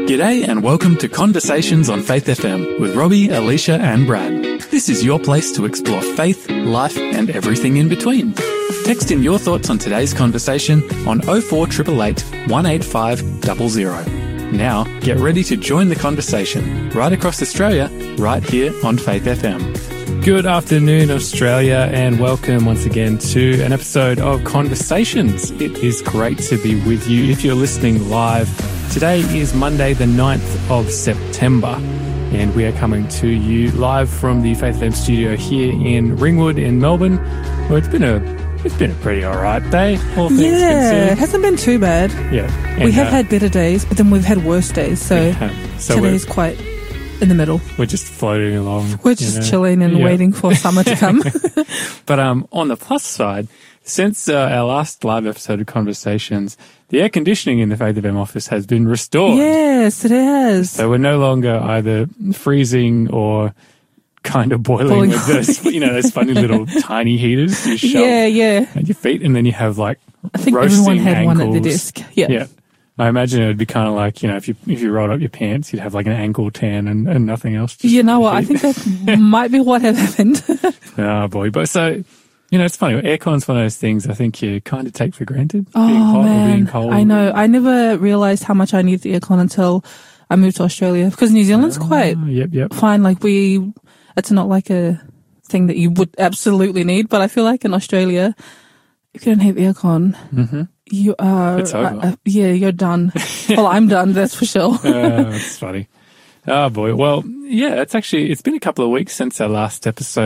G'day and welcome to Conversations on Faith FM with Robbie, Alicia and Brad. This is your place to explore faith, life and everything in between. Text in your thoughts on today's conversation on 04888 185 00. Now, get ready to join the conversation right across Australia, right here on Faith FM. Good afternoon, Australia, and welcome once again to an episode of Conversations. It is great to be with you if you're listening live. Today is Monday, the 9th of September, and we are coming to you live from the Faith FM studio here in Ringwood in Melbourne. Well, it's been a pretty alright day, all things considered. It hasn't been too bad. Yeah. And, we have had better days, but then we've had worse days, so today's quite in the middle. We're just floating along. We're just chilling and waiting for summer to come. But on the plus side, since our last live episode of Conversations, the air conditioning in the Faith FM office has been restored. Yes, it has. So we're no longer either freezing or kind of boiling with those, those funny little tiny heaters you shove at your feet, and then you have like I think roasting everyone had ankles. one at the desk. Yeah. I imagine it would be kind of like, if you rolled up your pants, you'd have like an ankle tan and nothing else. You know what? I think that might be what had happened. Oh boy. But so, it's funny. Aircon's one of those things I think you kind of take for granted. Oh, being hot man. or being cold. I know. I never realized how much I need the aircon until I moved to Australia, because New Zealand's quite fine. Like it's not like a thing that you would absolutely need, but I feel like in Australia, if you don't have aircon, you are, it's over. You're done. Well, I'm done, that's for sure. That's funny. Oh boy. Well, it's been a couple of weeks since our last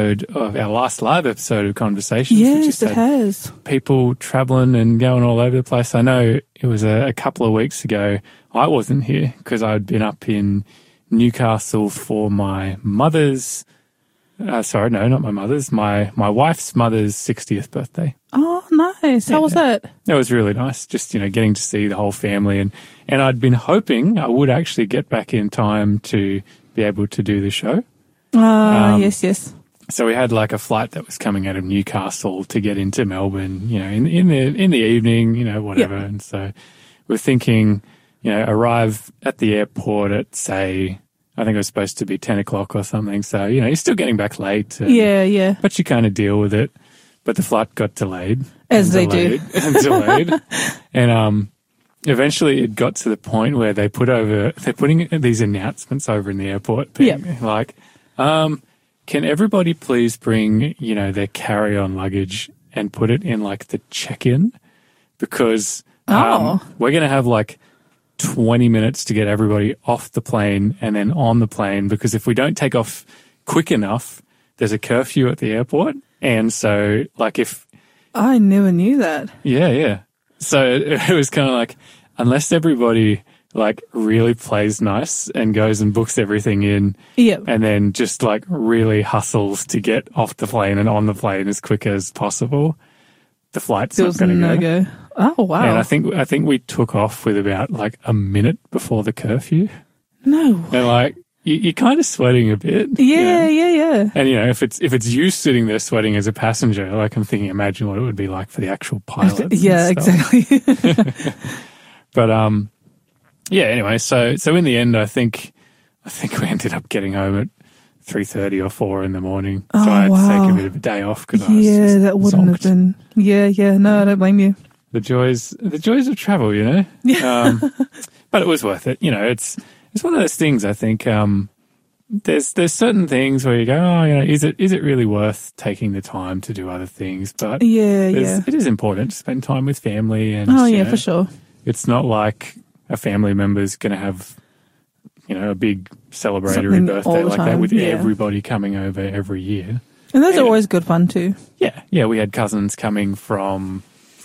live episode of Conversations. Yes, it has. People traveling and going all over the place. I know it was a couple of weeks ago. I wasn't here because I'd been up in Newcastle for my mother's, sorry, no, not my mother's, my wife's mother's 60th birthday. Oh, nice. How was that? It was really nice, just, getting to see the whole family. And I'd been hoping I would actually get back in time to be able to do the show. Yes. So we had like a flight that was coming out of Newcastle to get into Melbourne, in the evening, whatever. Yep. And so we're thinking, arrive at the airport at, say, I think it was supposed to be 10 o'clock or something. So, you're still getting back late. Yeah. But you kind of deal with it. But the flight got delayed. As they do. Delayed. And eventually it got to the point where they're putting these announcements over in the airport being like, can everybody please bring, their carry-on luggage and put it in like the check-in? Because we're going to have like 20 minutes to get everybody off the plane and then on the plane, because if we don't take off quick enough, there's a curfew at the airport. And so, if... I never knew that. Yeah. So it was kind of like, unless everybody, really plays nice and goes and books everything in, and then just, really hustles to get off the plane and on the plane as quick as possible, the flight's not going to go. Oh, wow. And I think we took off with about, a minute before the curfew. No. And, you're kind of sweating a bit. Yeah. And, if it's you sitting there sweating as a passenger, I'm thinking, imagine what it would be like for the actual pilot. Yeah, exactly. But, anyway, so in the end, I think we ended up getting home at 3:30 or 4 in the morning. So I had to take a bit of a day off because I was just that wouldn't have been. Yeah. No, I don't blame you. The joys of travel, Yeah. But it was worth it. It's one of those things, I think, there's certain things where you go, is it really worth taking the time to do other things? But it is important to spend time with family. And for sure. It's not like a family member's going to have, a big celebratory birthday like that with everybody coming over every year. And those are always good fun too. Yeah. We had cousins coming from...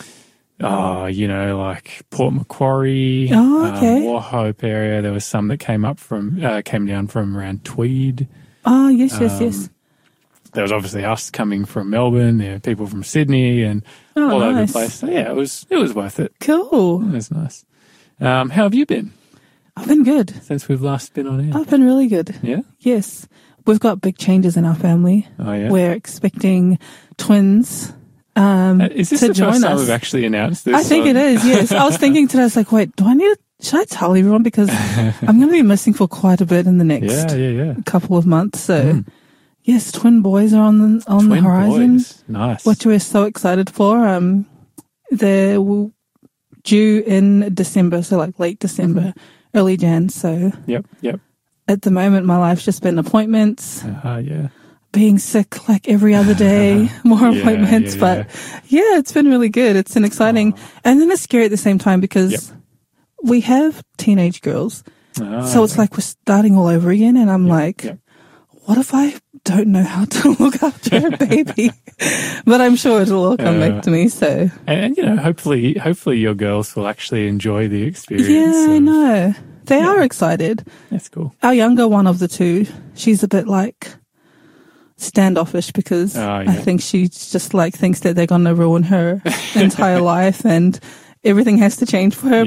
Port Macquarie, Wauchope area. There was some that came down from around Tweed. Oh, yes. There was obviously us coming from Melbourne. There were people from Sydney and all over the place. So it was worth it. Cool. It was nice. How have you been? I've been good. Since we've last been on air. I've been really good. Yeah? Yes. We've got big changes in our family. Oh, yeah? We're expecting twins. Is this to the join first time us. we've actually announced this? I think it is, yes. I was thinking today, I was like, wait, do I need to should I tell everyone? Because I'm going to be missing for quite a bit in the next couple of months. So, yes, twin boys are on the horizon. Boys. Nice. Which we're so excited for. They're due in December, so like late December, early Jan. So, Yep. At the moment, my life's just been appointments. Being sick like every other day, more appointments. But it's been really good. It's an exciting, and then it's scary at the same time because we have teenage girls. So it's like we're starting all over again. And I'm what if I don't know how to look after a baby? But I'm sure it'll all come back to me. So, and hopefully your girls will actually enjoy the experience. Yeah, I know. They are excited. That's cool. Our younger one of the two, she's a bit like standoffish because I think she just like thinks that they're going to ruin her entire life and everything has to change for her.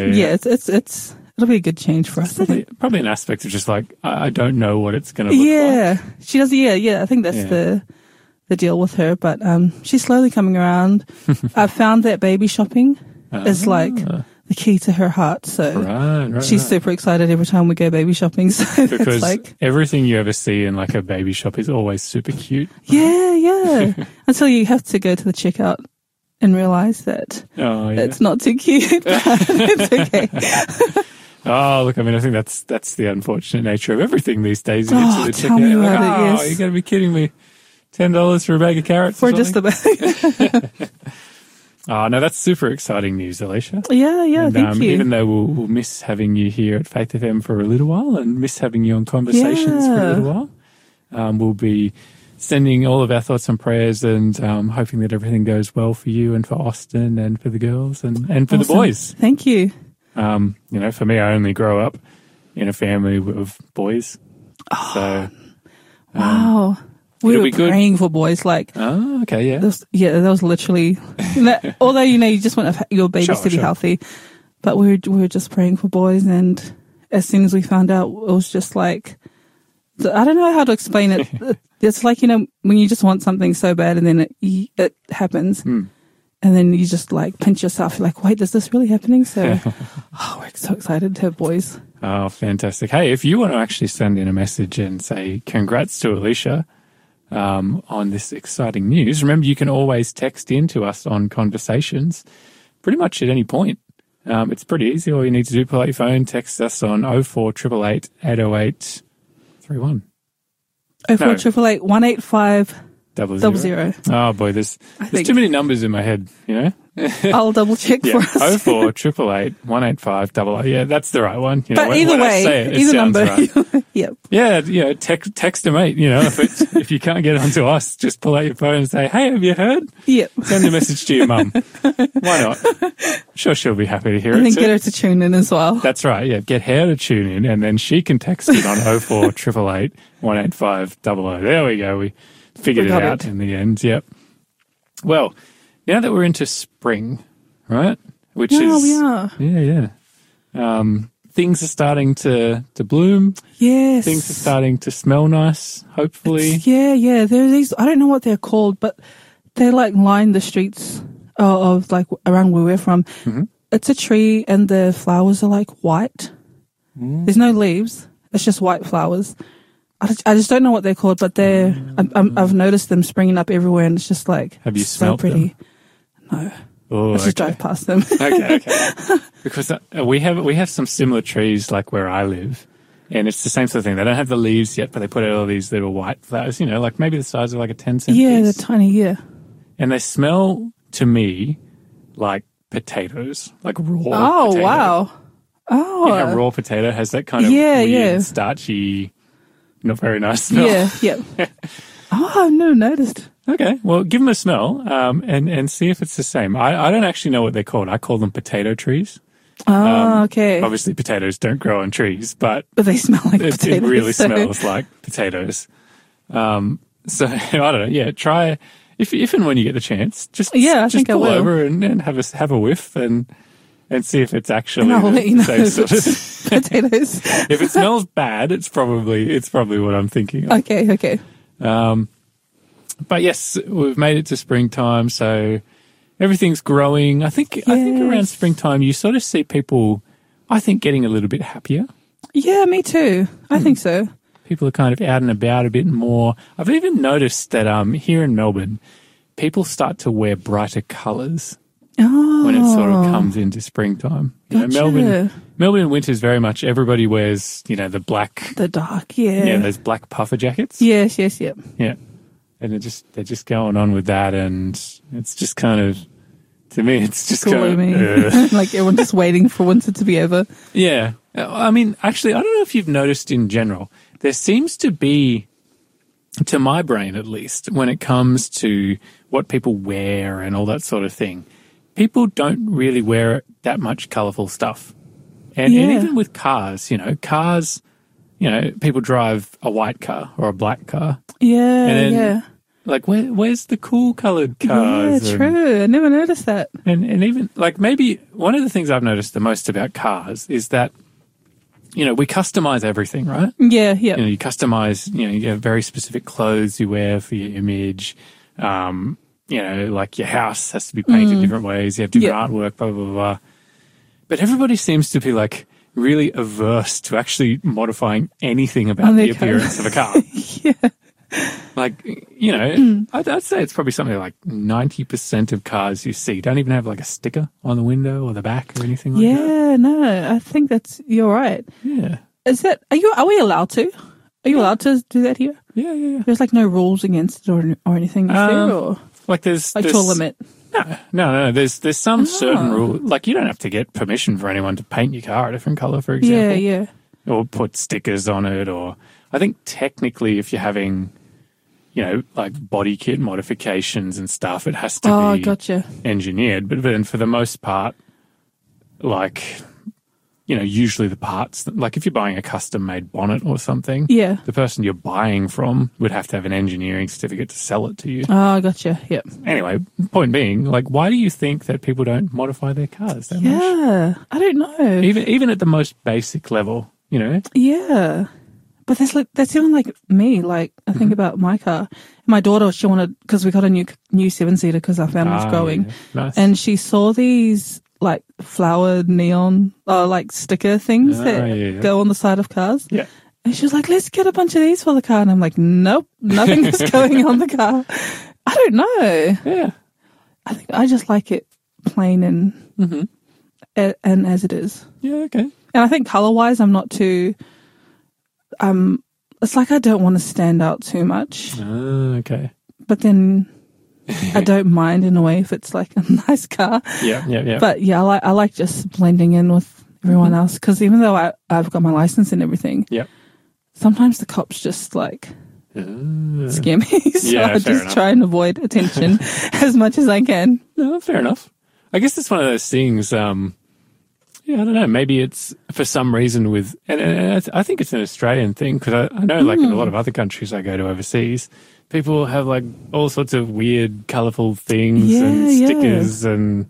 It'll be a good change for us. Probably an aspect of just like, I don't know what it's going to look like. Yeah, she does. Yeah. I think that's the deal with her. But she's slowly coming around. I've found that baby shopping is like the key to her heart. So she's super excited every time we go baby shopping. So because like everything you ever see in like a baby shop is always super cute. Yeah. Until you have to go to the checkout and realize that it's not too cute. But it's okay. Look, I mean, I think that's the unfortunate nature of everything these days. You get to the tell me checkout, about it, yes. You got to be kidding me. $10 for a bag of carrots for just a bag. No, that's super exciting news, Alicia. Yeah, thank you. Even though we'll miss having you here at Faith FM for a little while and miss having you on Conversations for a little while, we'll be sending all of our thoughts and prayers and hoping that everything goes well for you and for Austin and for the girls and for the boys. Thank you. For me, I only grow up in a family of boys. So, wow. We were praying for boys, like. Oh, okay, yeah. That was literally. Although you just want your babies to be healthy, but we were just praying for boys, and as soon as we found out, it was just like, I don't know how to explain it. It's like when you just want something so bad, and then it happens, and then you just like pinch yourself. You're like, wait, is this really happening? So, we're so excited to have boys. Oh, fantastic! Hey, if you want to actually send in a message and say congrats to Alicia. On this exciting news. Remember, you can always text in to us on Conversations pretty much at any point. It's pretty easy. All you need to do, pull out your phone, text us on 0488 808 31. 0488 185 00. Oh, boy, there's too many numbers in my head, I'll double check for us. 0488 185 00. Yeah, that's the right one. But either way, either number. Right. Yep. Yeah, text a mate, if you can't get onto us, just pull out your phone and say, hey, have you heard? Yep. Send a message to your mum. Why not? I'm sure she'll be happy to hear it. And then get her to tune in as well. That's right, yeah. Get her to tune in and then she can text it on 0488 185 00. There we go. We figured it out in the end. Yep. Well, now that we're into spring, right? Which is we are. Yeah. Things are starting to bloom. Yes. Things are starting to smell nice, hopefully. Yeah. There are these, I don't know what they're called, but they like line the streets of like around where we're from. Mm-hmm. It's a tree and the flowers are like white. There's no leaves. It's just white flowers. I just don't know what they're called, but I've noticed them springing up everywhere, and it's just like have you so smelled pretty. Them? No, I just drive past them. Okay. Because we have some similar trees like where I live, and it's the same sort of thing. They don't have the leaves yet, but they put out all these little white flowers. Like maybe the size of like a 10-cent piece. They're tiny. Yeah, and they smell to me like potatoes, like raw. Oh potato. Wow! Oh, a raw potato has that kind of weird, starchy, not very nice smell. Yeah. I've never noticed. Okay, well, give them a smell and see if it's the same. I don't actually know what they're called. I call them potato trees. Okay. Obviously, potatoes don't grow on trees, but they smell like potatoes. It really smells like potatoes. So, I don't know. Yeah, try, if and when you get the chance, just pull over and have a whiff and see if it's actually the same sort of potatoes. If it smells bad, it's probably what I'm thinking of. Okay. But yes, we've made it to springtime, so everything's growing. I think around springtime you sort of see people I think, getting a little bit happier. Yeah, me too. I think so. People are kind of out and about a bit more. I've even noticed that here in Melbourne, people start to wear brighter colours when it sort of comes into springtime. Gotcha. Melbourne winter is very much everybody wears, the black. The dark, yeah. Yeah, those black puffer jackets. Yes, yep. Yeah. And they're just going on with that, and it's just kind of, to me, it's just gloomy. Kind of... like everyone's just waiting for winter to be over. Yeah. I mean, actually, I don't know if you've noticed in general, there seems to be, to my brain at least, when it comes to what people wear and all that sort of thing, people don't really wear that much colourful stuff. And even with cars, people drive a white car or a black car. Yeah, and then, like, where's the cool coloured cars? Yeah, true. I never noticed that. And even, like, maybe one of the things I've noticed the most about cars is that, we customize everything, right? Yeah. You customize, you have very specific clothes you wear for your image. Like your house has to be painted different ways. You have different artwork, blah, blah, blah, blah. But everybody seems to be, like, really averse to actually modifying anything about the appearance of a car. Yeah. Like, I'd say it's probably something like 90% of cars you see don't even have like a sticker on the window or the back or anything like that. Yeah, no, I think you're right. Yeah. Are we allowed to? Are you allowed to do that here? Yeah. There's like no rules against it or anything, is there? Or like there's to a limit? No. There's some certain rule. Like you don't have to get permission for anyone to paint your car a different color, for example. Yeah. Or put stickers on it, or I think technically if you're having, like body kit modifications and stuff, it has to be engineered. But then for the most part, like, usually the parts, like if you're buying a custom-made bonnet or something, the person you're buying from would have to have an engineering certificate to sell it to you. Oh, gotcha. Yep. Anyway, point being, like, why do you think that people don't modify their cars that much? Yeah, I don't know. Even at the most basic level, Yeah. But that's even like me. Like I think about my car. My daughter, she wanted, because we got a new 7-seater because our family's growing. Yeah. Nice. And she saw these like flowered neon, like sticker things that go on the side of cars. Yeah. And she was like, let's get a bunch of these for the car. And I'm like, nope, nothing is going on the car. I don't know. Yeah. I think I just like it plain and as it is. Yeah, okay. And I think color-wise, I'm not too... it's like I don't want to stand out too much. Okay. But then I don't mind in a way if it's like a nice car. Yeah. But yeah, I like just blending in with everyone else, because even though I've got my license and everything, sometimes the cops just like scare me. So I just try and avoid attention as much as I can. No, fair enough. I guess it's one of those things. I don't know. Maybe it's for some reason with, and I think it's an Australian thing, because I know, like in a lot of other countries I go to overseas, people have like all sorts of weird, colourful things and stickers and,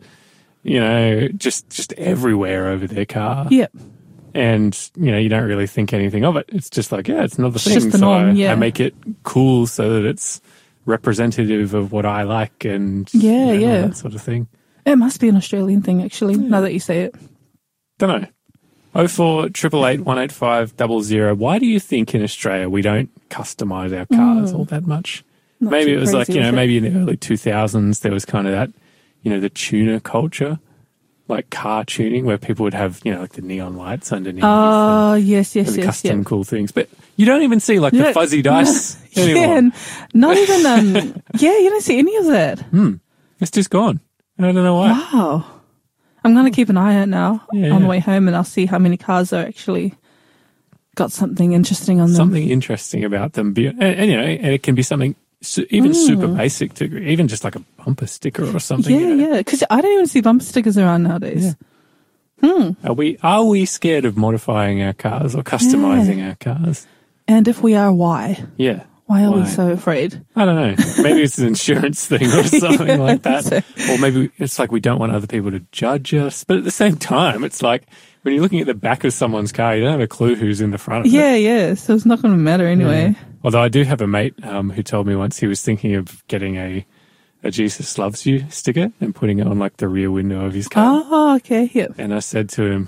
just everywhere over their car. Yep. And, you don't really think anything of it. It's just like, it's another thing. Just the norm, I make it cool so that it's representative of what I like and all that sort of thing. It must be an Australian thing, actually, now that you say it. Don't know. 04 888 185 00. Why do you think in Australia we don't customise our cars all that much? Maybe it was like, maybe in the early 2000s there was kind of that, the tuner culture, like car tuning, where people would have, like the neon lights underneath. Oh, yes. Custom cool things. But you don't even see like the fuzzy dice anymore. Yeah, not even, you don't see any of that. It's just gone. I don't know why. Wow. I'm going to keep an eye out now on the way home, and I'll see how many cars are actually got something interesting on them. Something interesting about them. And it can be something even super basic to even just like a bumper sticker or something. Yeah, because I don't even see bumper stickers around nowadays. Yeah. Are we scared of modifying our cars or customizing our cars? And if we are, why? Yeah. Why are we so afraid? I don't know. Maybe it's an insurance thing or something like that. So. Or maybe it's like we don't want other people to judge us. But at the same time, it's like when you're looking at the back of someone's car, you don't have a clue who's in the front of it. Yeah. So it's not going to matter anyway. Yeah. Although I do have a mate who told me once he was thinking of getting a Jesus Loves You sticker and putting it on like the rear window of his car. Oh, okay. Yep. And I said to him,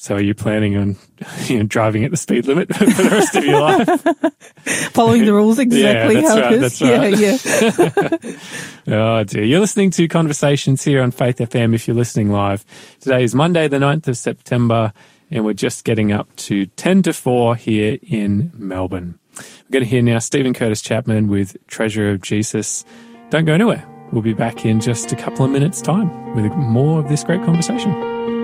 So are you planning on driving at the speed limit for the rest of your life? Following the rules exactly how it is. That's right. Yeah. Oh dear. You're listening to Conversations here on Faith FM if you're listening live. Today is Monday the 9th of September and we're just getting up to 10 to 4 here in Melbourne. We're going to hear now Stephen Curtis Chapman with Treasure of Jesus. Don't go anywhere. We'll be back in just a couple of minutes' time with more of this great conversation.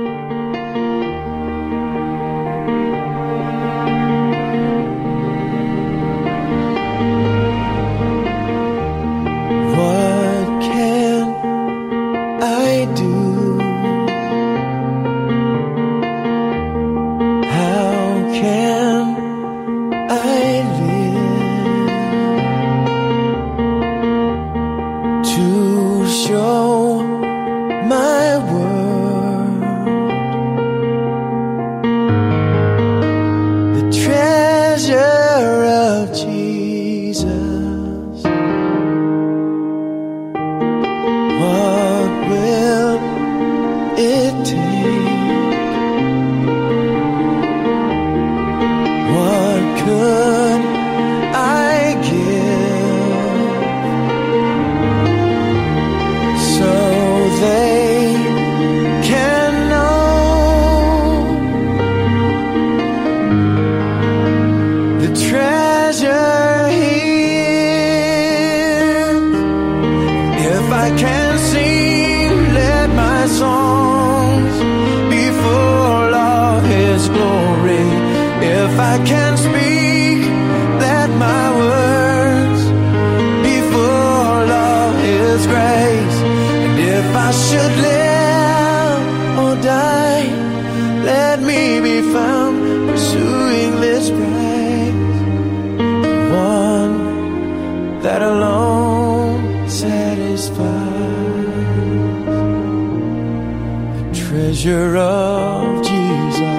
Treasure of Jesus.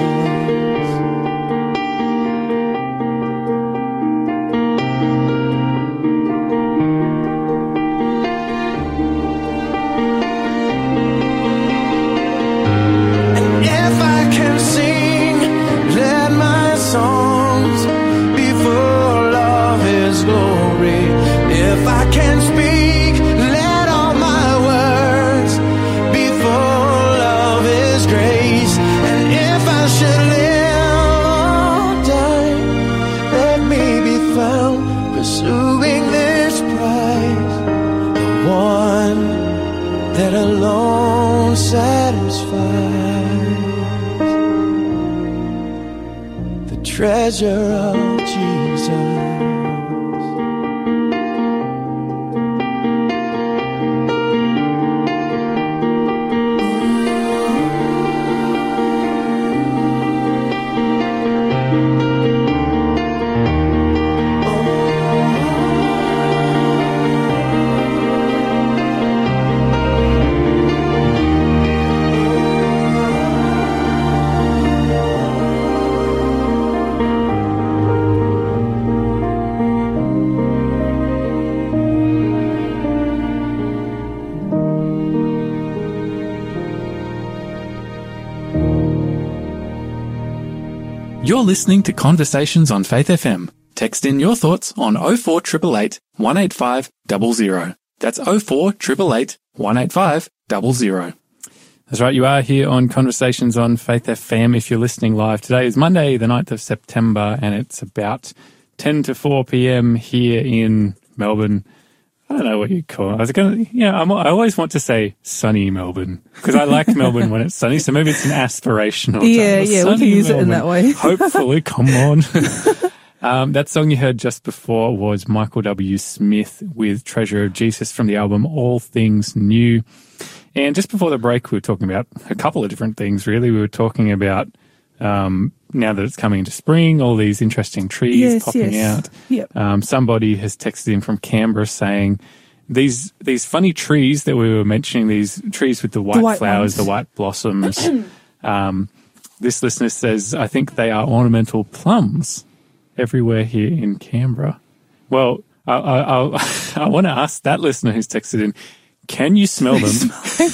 And if I can sing, let my songs be full of His glory. If I can speak, let all my words be full of His grace. And if I should live or die, let me be found pursuing this prize, the one that alone satisfies, the treasure of Jesus. You're listening to Conversations on Faith FM. Text in your thoughts on 04888 185 00. That's 04888 185 00. That's right, you are here on Conversations on Faith FM if you're listening live. Today is Monday, the 9th of September, and it's about 10 to 4 p.m. here in Melbourne. I don't know what you call it. I always want to say sunny Melbourne because I like Melbourne when it's sunny. So maybe it's an aspirational. Yeah, we can use Melbourne. It in that way. Hopefully, come on. That song you heard just before was Michael W. Smith with Treasure of Jesus from the album All Things New. And just before the break, we were talking about a couple of different things, really. We were talking about now that it's coming into spring, all these interesting trees popping out. Yep. Somebody has texted in from Canberra saying these funny trees that we were mentioning, these trees with the white flowers, the white blossoms. This listener says, I think they are ornamental plums everywhere here in Canberra. Well, I want to ask that listener who's texted in, can you smell them?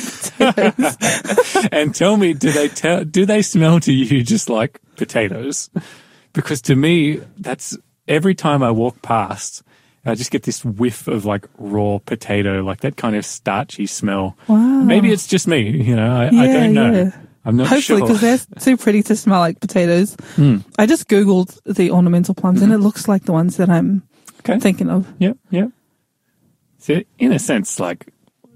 And tell me, do they smell to you just like potatoes? Because to me, that's every time I walk past, I just get this whiff of like raw potato, like that kind of starchy smell. Wow. Maybe it's just me, you know, I don't know. Yeah. I'm not Hopefully, sure. because they're too pretty to smell like potatoes. I just Googled the ornamental plums and it looks like the ones that I'm thinking of. Yep. So in a sense, like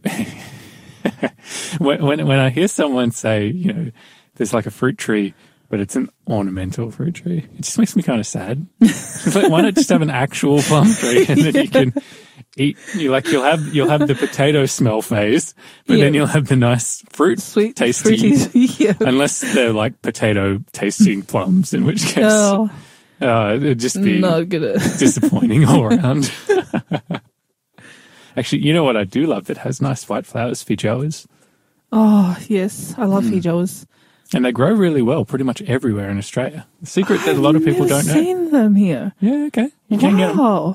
when I hear someone say, you know, there's like a fruit tree, but it's an ornamental fruit tree, it just makes me kind of sad. It's like, why not just have an actual plum tree and then you can eat? You'll have the potato smell phase, but then you'll have the nice sweet tasty. Unless they're like potato tasting plums, in which case it'd just be not good. Disappointing all around. Actually, you know what I do love that has nice white flowers? Feijoas. Oh, yes. I love feijoas. And they grow really well pretty much everywhere in Australia. The secret that a lot of people don't know. I've seen them here. Yeah, okay. You can get them.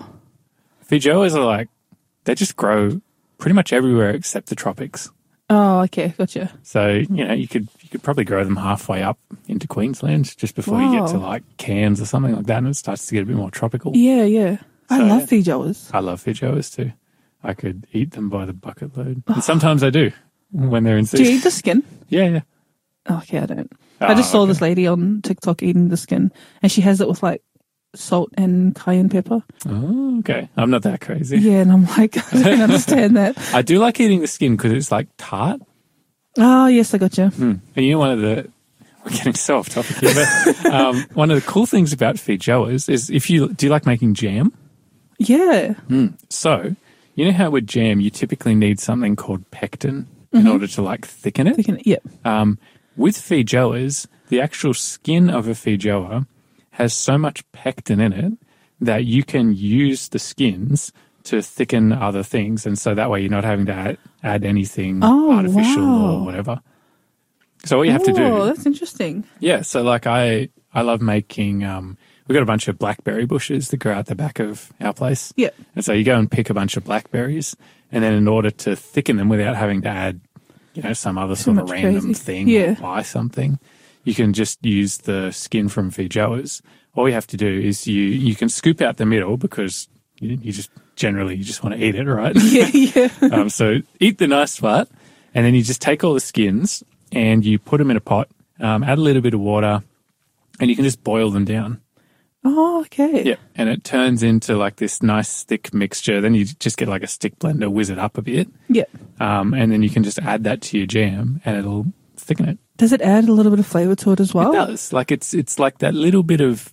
Feijoas are like, they just grow pretty much everywhere except the tropics. Oh, okay. Gotcha. So, you know, you could probably grow them halfway up into Queensland just before you get to like Cairns or something like that, and it starts to get a bit more tropical. Yeah. I love feijoas. I love feijoas too. I could eat them by the bucket load. And sometimes I do when they're in season. Do you eat the skin? Yeah. Oh, okay, I don't. I just saw this lady on TikTok eating the skin, and she has it with like salt and cayenne pepper. Oh, okay. I'm not that crazy. Yeah, and I'm like, I don't understand that. I do like eating the skin because it's like tart. Oh, yes, I got you. And you know, we're getting so off topic here, but one of the cool things about feijoas is do you like making jam? Yeah. So, you know how with jam you typically need something called pectin in order to like thicken it? Yep. With feijoas, the actual skin of a feijoa has so much pectin in it that you can use the skins to thicken other things, and so that way you're not having to add anything artificial or whatever. So what you have to do... Oh, that's interesting. Yeah, so like I love making... we've got a bunch of blackberry bushes that grow out the back of our place. Yeah. And so you go and pick a bunch of blackberries, and then in order to thicken them without having to add, you know, some other sort of random thing or buy something, you can just use the skin from feijoas. All you have to do is you can scoop out the middle because you just want to eat it, right? Yeah. So eat the nice part, and then you just take all the skins and you put them in a pot, add a little bit of water, and you can just boil them down. Oh, okay. Yeah, and it turns into like this nice thick mixture. Then you just get like a stick blender, whiz it up a bit. Yeah. And then you can just add that to your jam, and it'll thicken it. Does it add a little bit of flavour to it as well? It does. Like it's like that little bit of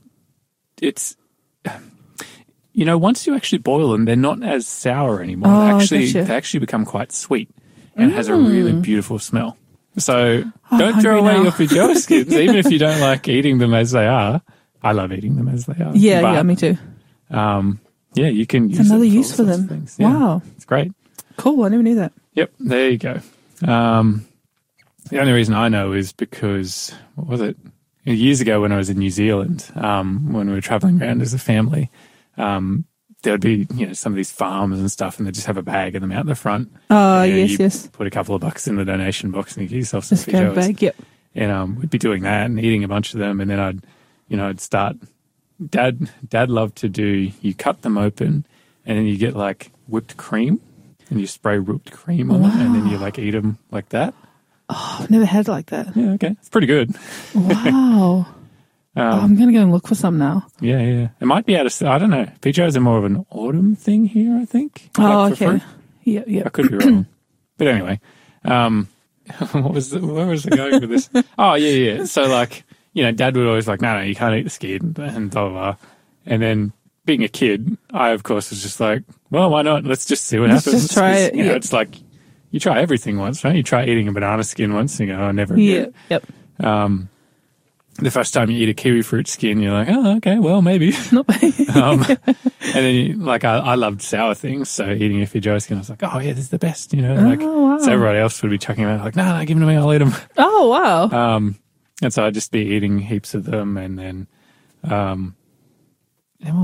you know, once you actually boil them, they're not as sour anymore. They actually become quite sweet, and it has a really beautiful smell. So don't throw away your feijoa skins, even if you don't like eating them as they are. I love eating them as they are. Yeah, me too. Yeah, you can use another use for them. Yeah, wow. It's great. Cool, I never knew that. Yep, there you go. The only reason I know is because, what was it? Years ago when I was in New Zealand, when we were traveling around as a family, there would be, you know, some of these farms and stuff, and they just have a bag of them out the front. Oh, yes. Put a couple of bucks in the donation box and you get yourself some feijoas. Just bag, yep. And we'd be doing that and eating a bunch of them, and then I'd start. Dad loved to do. You cut them open, and then you get like whipped cream, and you spray whipped cream on them, and then you like eat them like that. Oh, I've never had it like that. Yeah, okay, it's pretty good. Wow. I'm going to go and look for some now. Yeah. It might be out of. I don't know. Feijoas are more of an autumn thing here, I think. Oh, okay. Yeah. I could be wrong, but anyway, where was I going with this? Oh, yeah. So like, you know, Dad would always like, no, you can't eat the skin, and blah, blah, blah. And then being a kid, I, of course, was just like, well, why not? Let's just see what happens. Just try it. You know, it's like, you try everything once, right? You try eating a banana skin once, and you go, oh, never again. Yep. The first time you eat a kiwi fruit skin, you're like, oh, okay, well, maybe. Nope. And then, I loved sour things, so eating a feijoa skin, I was like, oh, yeah, this is the best, you know? Wow. So everybody else would be chucking them out, like, no, give them to me, I'll eat them. Oh, wow. And so I'd just be eating heaps of them, and then what was it?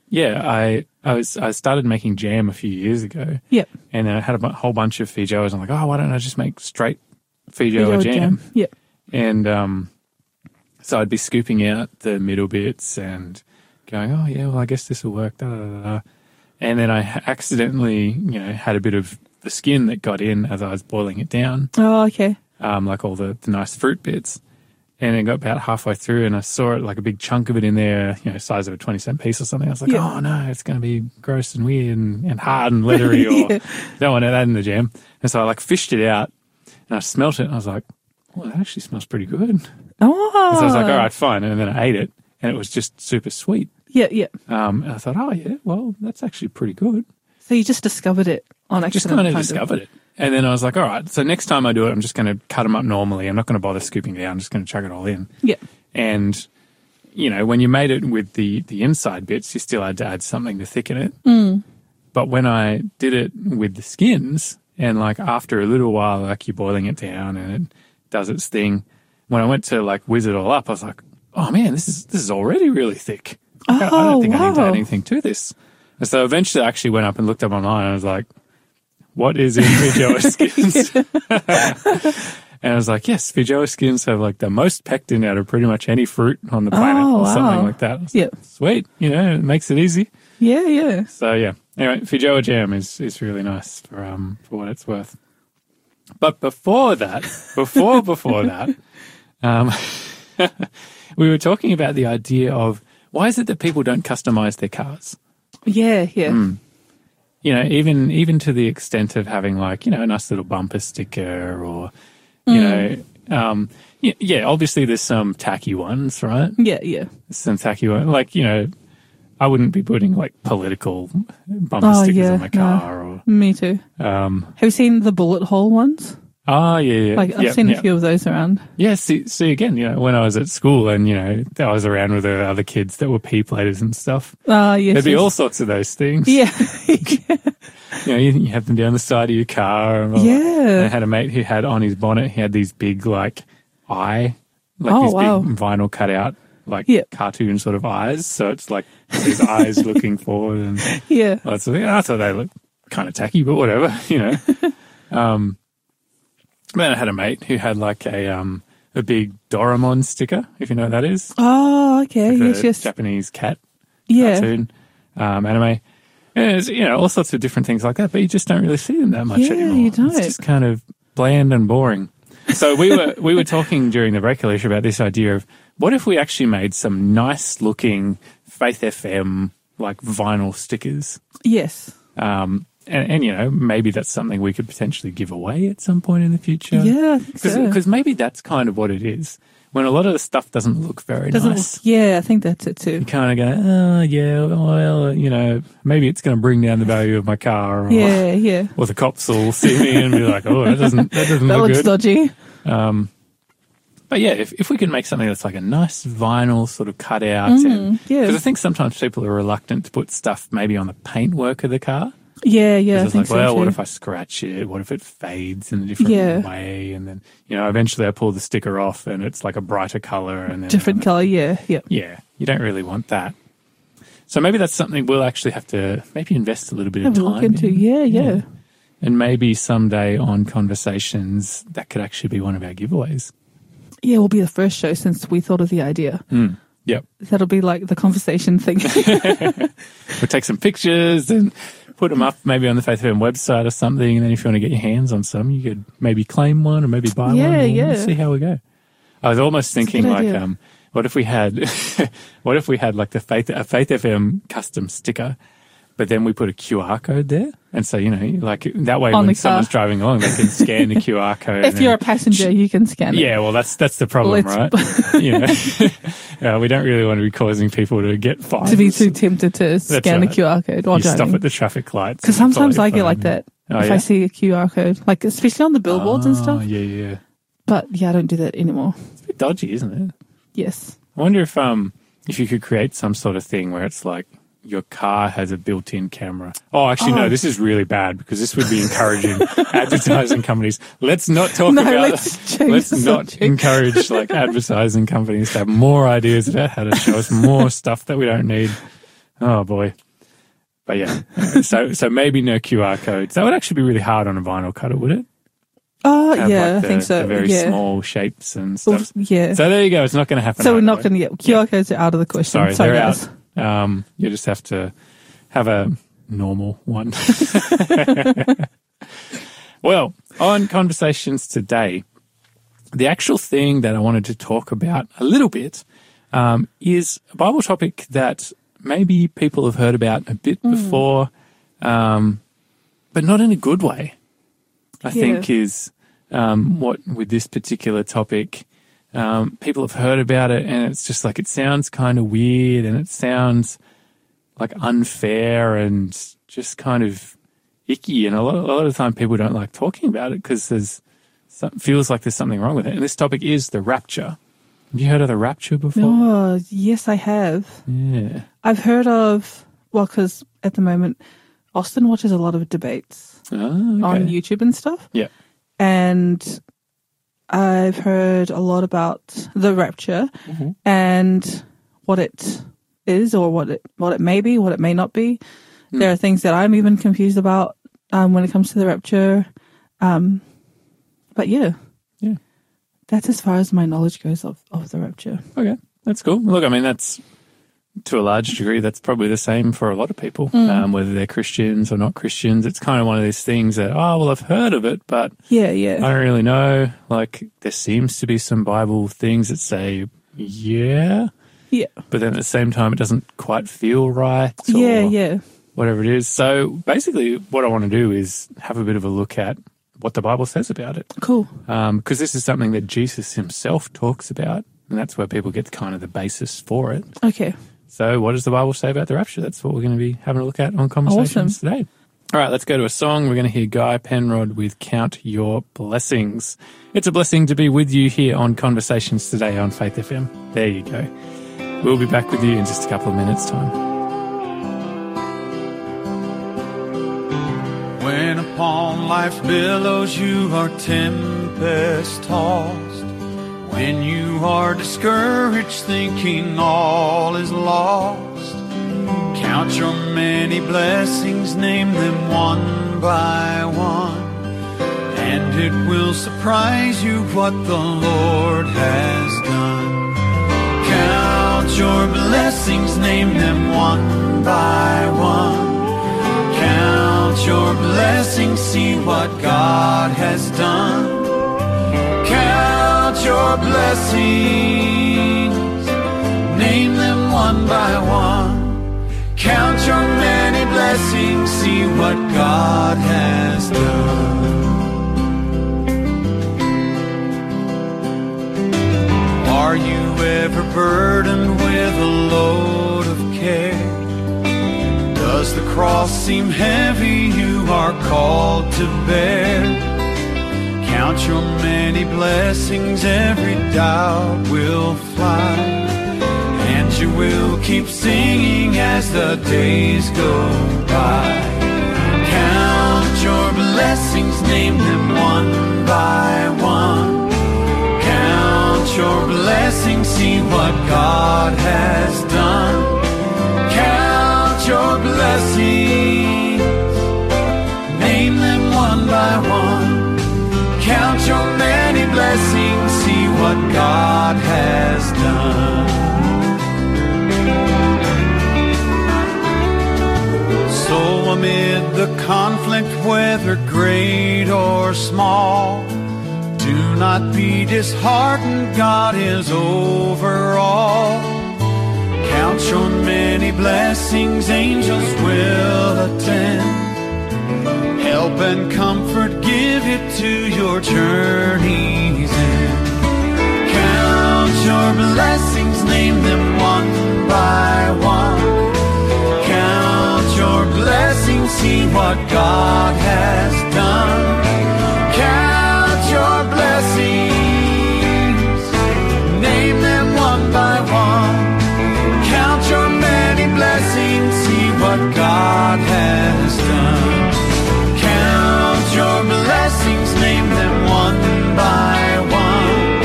I started making jam a few years ago. Yep. And then I had a whole bunch of Feijoas. I'm like, oh, why don't I just make straight Feijoa jam? Yep. And so I'd be scooping out the middle bits and going, oh, yeah, well, I guess this will work. Da, da, da, da. And then I accidentally, had a bit of the skin that got in as I was boiling it down. Oh, okay. Like all the nice fruit bits. And it got about halfway through and I saw it, like a big chunk of it in there, size of a 20-cent piece or something. I was like, oh, no, it's going to be gross and weird and hard and leathery or don't want that in the jam. And so I fished it out and I smelt it and I was like, well, that actually smells pretty good. Oh. So I was like, all right, fine. And then I ate it and it was just super sweet. Yeah, yeah. And I thought, oh, yeah, well, that's actually pretty good. So you just discovered it on accident? Just kind of discovered it. And then I was like, all right, so next time I do it, I'm just going to cut them up normally. I'm not going to bother scooping it out. I'm just going to chuck it all in. Yeah. And, when you made it with the inside bits, you still had to add something to thicken it. Mm. But when I did it with the skins and, after a little while, you're boiling it down and it does its thing, when I went to, whiz it all up, I was like, oh, man, this is already really thick. I don't think I need to add anything to this. And so eventually I actually went up and looked up online and I was like, what is in Feijoa skins? And I was like, yes, Feijoa skins have the most pectin out of pretty much any fruit on the planet or something like that. Yeah. Sweet. It makes it easy. Yeah, yeah. So yeah. Anyway, Feijoa jam is really nice for what it's worth. But before that, we were talking about the idea of why is it that people don't customize their cars? Yeah, yeah. Even to the extent of having a nice little bumper sticker or, obviously there's some tacky ones, right? Yeah, yeah. Some tacky ones. I wouldn't be putting political bumper stickers on my car. Or me too. Have you seen the bullet hole ones? Oh, yeah. I've seen a few of those around. Yeah, see again, when I was at school and, I was around with the other kids that were P-platers and stuff. Yes. There'd be all sorts of those things. Yeah. You have them down the side of your car. And I had a mate who had on his bonnet, he had these big, big vinyl cutout, cartoon sort of eyes. So it's his eyes looking forward. And yeah. I thought they looked kind of tacky, but whatever, Then I had a mate who had a big Doraemon sticker, if you know what that is. Oh, okay. Yes. Japanese cat cartoon, anime. And it's, all sorts of different things like that, but you just don't really see them that much anymore. You don't. It's just kind of bland and boring. So we were talking during the break, Alicia, about this idea of what if we actually made some nice looking Faith FM vinyl stickers? Yes. And maybe that's something we could potentially give away at some point in the future. Yeah, I think so. Because maybe that's kind of what it is. When a lot of the stuff doesn't look very nice. I think that's it too. You kind of go, oh, yeah, well, maybe it's going to bring down the value of my car. Or, yeah. Or the cops will see me and be like, oh, that doesn't that look looks good. dodgy. But yeah, if we can make something that's a nice vinyl sort of cutout. Because I think sometimes people are reluctant to put stuff maybe on the paintwork of the car. Yeah. I think what if I scratch it? What if it fades in a different way? And then, eventually I pull the sticker off and it's a brighter color. And then different color, yeah. Yeah, you don't really want that. So maybe that's something we'll actually have to maybe invest a little bit of time into. Yeah. And maybe someday on Conversations, that could actually be one of our giveaways. Yeah, we'll be the first show since we thought of the idea. Yep. That'll be the conversation thing. We'll take some pictures and put them up maybe on the Faith FM website or something, and then if you want to get your hands on some, you could maybe claim one or maybe buy one. And see how we go. I was almost thinking what if we had a Faith FM custom sticker, but then we put a QR code there, and so that way when someone's driving along, they can scan the QR code. If you're a passenger, you can scan it. Yeah, well, that's the problem, right? We don't really want to be causing people to get fines. To be too tempted to scan the QR code while driving. Stop at the traffic lights. Because sometimes I get like that if I see a QR code, especially on the billboards and stuff. Yeah. But I don't do that anymore. It's a bit dodgy, isn't it? Yes. I wonder if you could create some sort of thing where it's your car has a built-in camera. Oh, actually, no, this is really bad because this would be encouraging advertising companies. Let's not talk about let's not encourage advertising companies to have more ideas about how to show us more stuff that we don't need. Oh, boy. But yeah, so maybe no QR codes. That would actually be really hard on a vinyl cutter, would it? I think so. The very small shapes and stuff. Yeah. So there you go. It's not going to happen. So we're not going to get QR codes are out of the question. Sorry, they're out. You just have to have a normal one. Well, on Conversations today, the actual thing that I wanted to talk about a little bit is a Bible topic that maybe people have heard about a bit before, but not in a good way, I think is what with this particular topic. People have heard about it and it's just like it sounds kind of weird and it sounds like unfair and just kind of icky. And a lot of the time people don't like talking about it because feels like there's something wrong with it. And this topic is the rapture. Have you heard of the rapture before? Oh, yes, I have. Yeah. I've heard of, because at the moment, Austin watches a lot of debates on YouTube and stuff. Yeah. And I've heard a lot about the rapture and what it is or what it may be, what it may not be. There are things that I'm even confused about when it comes to the rapture. But yeah. That's as far as my knowledge goes of the rapture. Okay, that's cool. Look, I mean, that's to a large degree, that's probably the same for a lot of people, whether they're Christians or not Christians. It's kind of one of these things that, I've heard of it, but I don't really know. Like, there seems to be some Bible things that say, yeah. But then at the same time, it doesn't quite feel right. Or whatever it is. So basically what I want to do is have a bit of a look at what the Bible says about it. Cool. Because this is something that Jesus himself talks about, and that's where people get kind of the basis for it. Okay. So what does the Bible say about the rapture? That's what we're going to be having a look at on Conversations today. All right, let's go to a song. We're going to hear Guy Penrod with Count Your Blessings. It's a blessing to be with you here on Conversations today on Faith FM. There you go. We'll be back with you in just a couple of minutes' time. When upon life's billows you are tempest-tossed, when you are discouraged thinking all is lost, count your many blessings, name them one by one, and it will surprise you what the Lord has done. Count your blessings, name them one by one. Count your blessings, see what God has done. Count your blessings, name them one by one. Count your many blessings, see what God has done. Are you ever burdened with a load of care? Does the cross seem heavy you are called to bear? Count your many blessings, every doubt will fly, and you will keep singing as the days go by. Count your blessings, name them one by one. Count your blessings, see what God has done. Count your blessings, name them one by one. Count your many blessings, see what God has done. So amid the conflict, whether great or small, do not be disheartened, God is over all. Count your many blessings, angels will attend. Help and comfort, give it to your journey's end. Count your blessings, name them one by one. Count your blessings, see what God has done. Count your blessings, name them one by one. Count your many blessings, see what God has done. Count your blessings, name them one by one.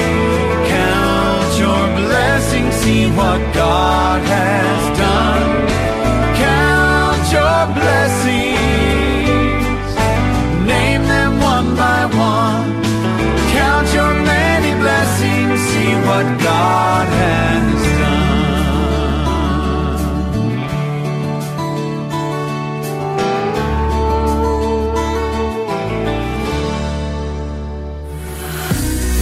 Count your blessings, see what God has done.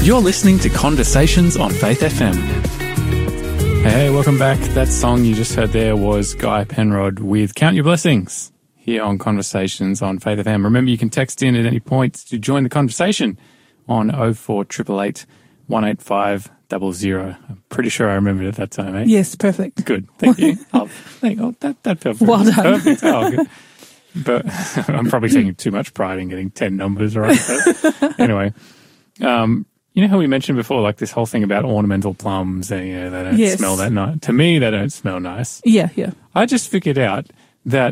You're listening to Conversations on Faith FM. Hey, welcome back. That song you just heard there was Guy Penrod with Count Your Blessings here on Conversations on Faith FM. Remember, you can text in at any point to join the conversation on 0488 185 00. I'm pretty sure I remembered it that time, eh? Yes, perfect. Good, thank you. That felt well done. Perfect. Oh, good. But I'm probably taking too much pride in getting 10 numbers right. But anyway, you know how we mentioned before, like this whole thing about ornamental plums, and they don't smell that nice. To me, they don't smell nice. Yeah. I just figured out that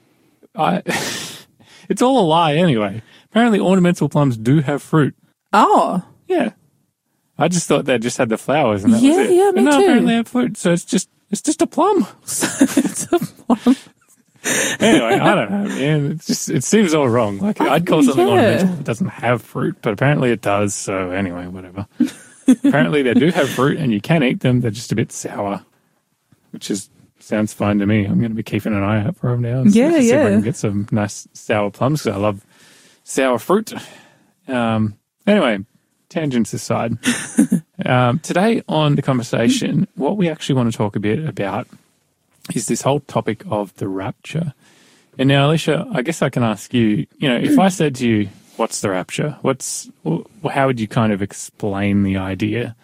it's all a lie anyway. Apparently, ornamental plums do have fruit. Oh. Yeah. I just thought they just had the flowers and that was it. Yeah, me too. Apparently they have fruit, so it's just a plum. It's a plum. Anyway, I don't know, man. It seems all wrong. Like, I'd call something ornamental if it doesn't have fruit, but apparently it does. So anyway, whatever. Apparently they do have fruit and you can eat them. They're just a bit sour, which sounds fine to me. I'm going to be keeping an eye out for them now. See if I can get some nice sour plums because I love sour fruit. Anyway, tangents aside. Today on the conversation, what we actually want to talk a bit about is this whole topic of the rapture. And now, Alicia, I guess I can ask you, if I said to you, what's the rapture? How would you kind of explain the idea?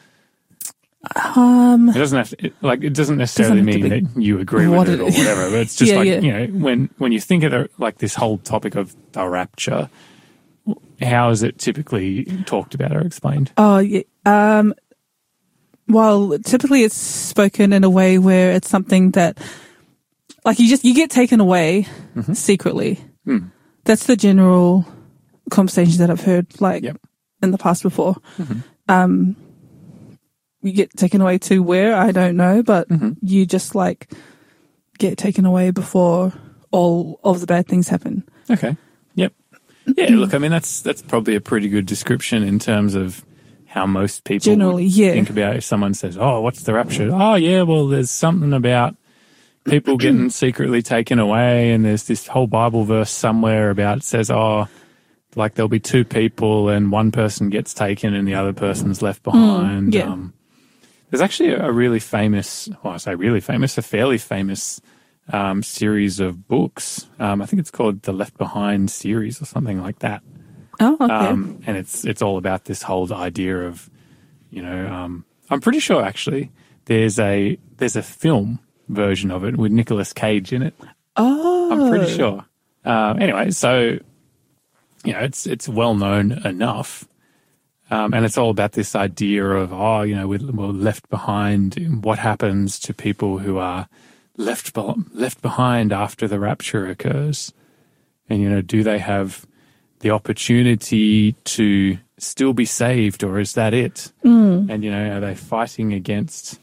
It doesn't necessarily mean that you agree with it or whatever, but it's just when you think of this whole topic of the rapture, how is it typically talked about or explained? Oh, yeah. Well, typically it's spoken in a way where it's something that, like, you get taken away secretly. Mm. That's the general conversation that I've heard, in the past before. Mm-hmm. You get taken away to where, I don't know, but you just, get taken away before all of the bad things happen. Okay. Yep. Yeah, look, I mean, that's probably a pretty good description in terms of how most people generally think about if someone says, oh, what's the rapture? Oh, yeah, well, there's something about people getting secretly taken away, and there's this whole Bible verse somewhere about it says, there'll be two people and one person gets taken and the other person's left behind. There's actually a fairly famous series of books. I think it's called the Left Behind series or something like that. Oh, okay. And it's all about this whole idea of, I'm pretty sure actually there's a film version of it with Nicolas Cage in it. Oh, I'm pretty sure. Anyway, so it's well known enough, and it's all about this idea of we're left behind. What happens to people who are left behind after the rapture occurs, and do they have the opportunity to still be saved, or is that it? And are they fighting against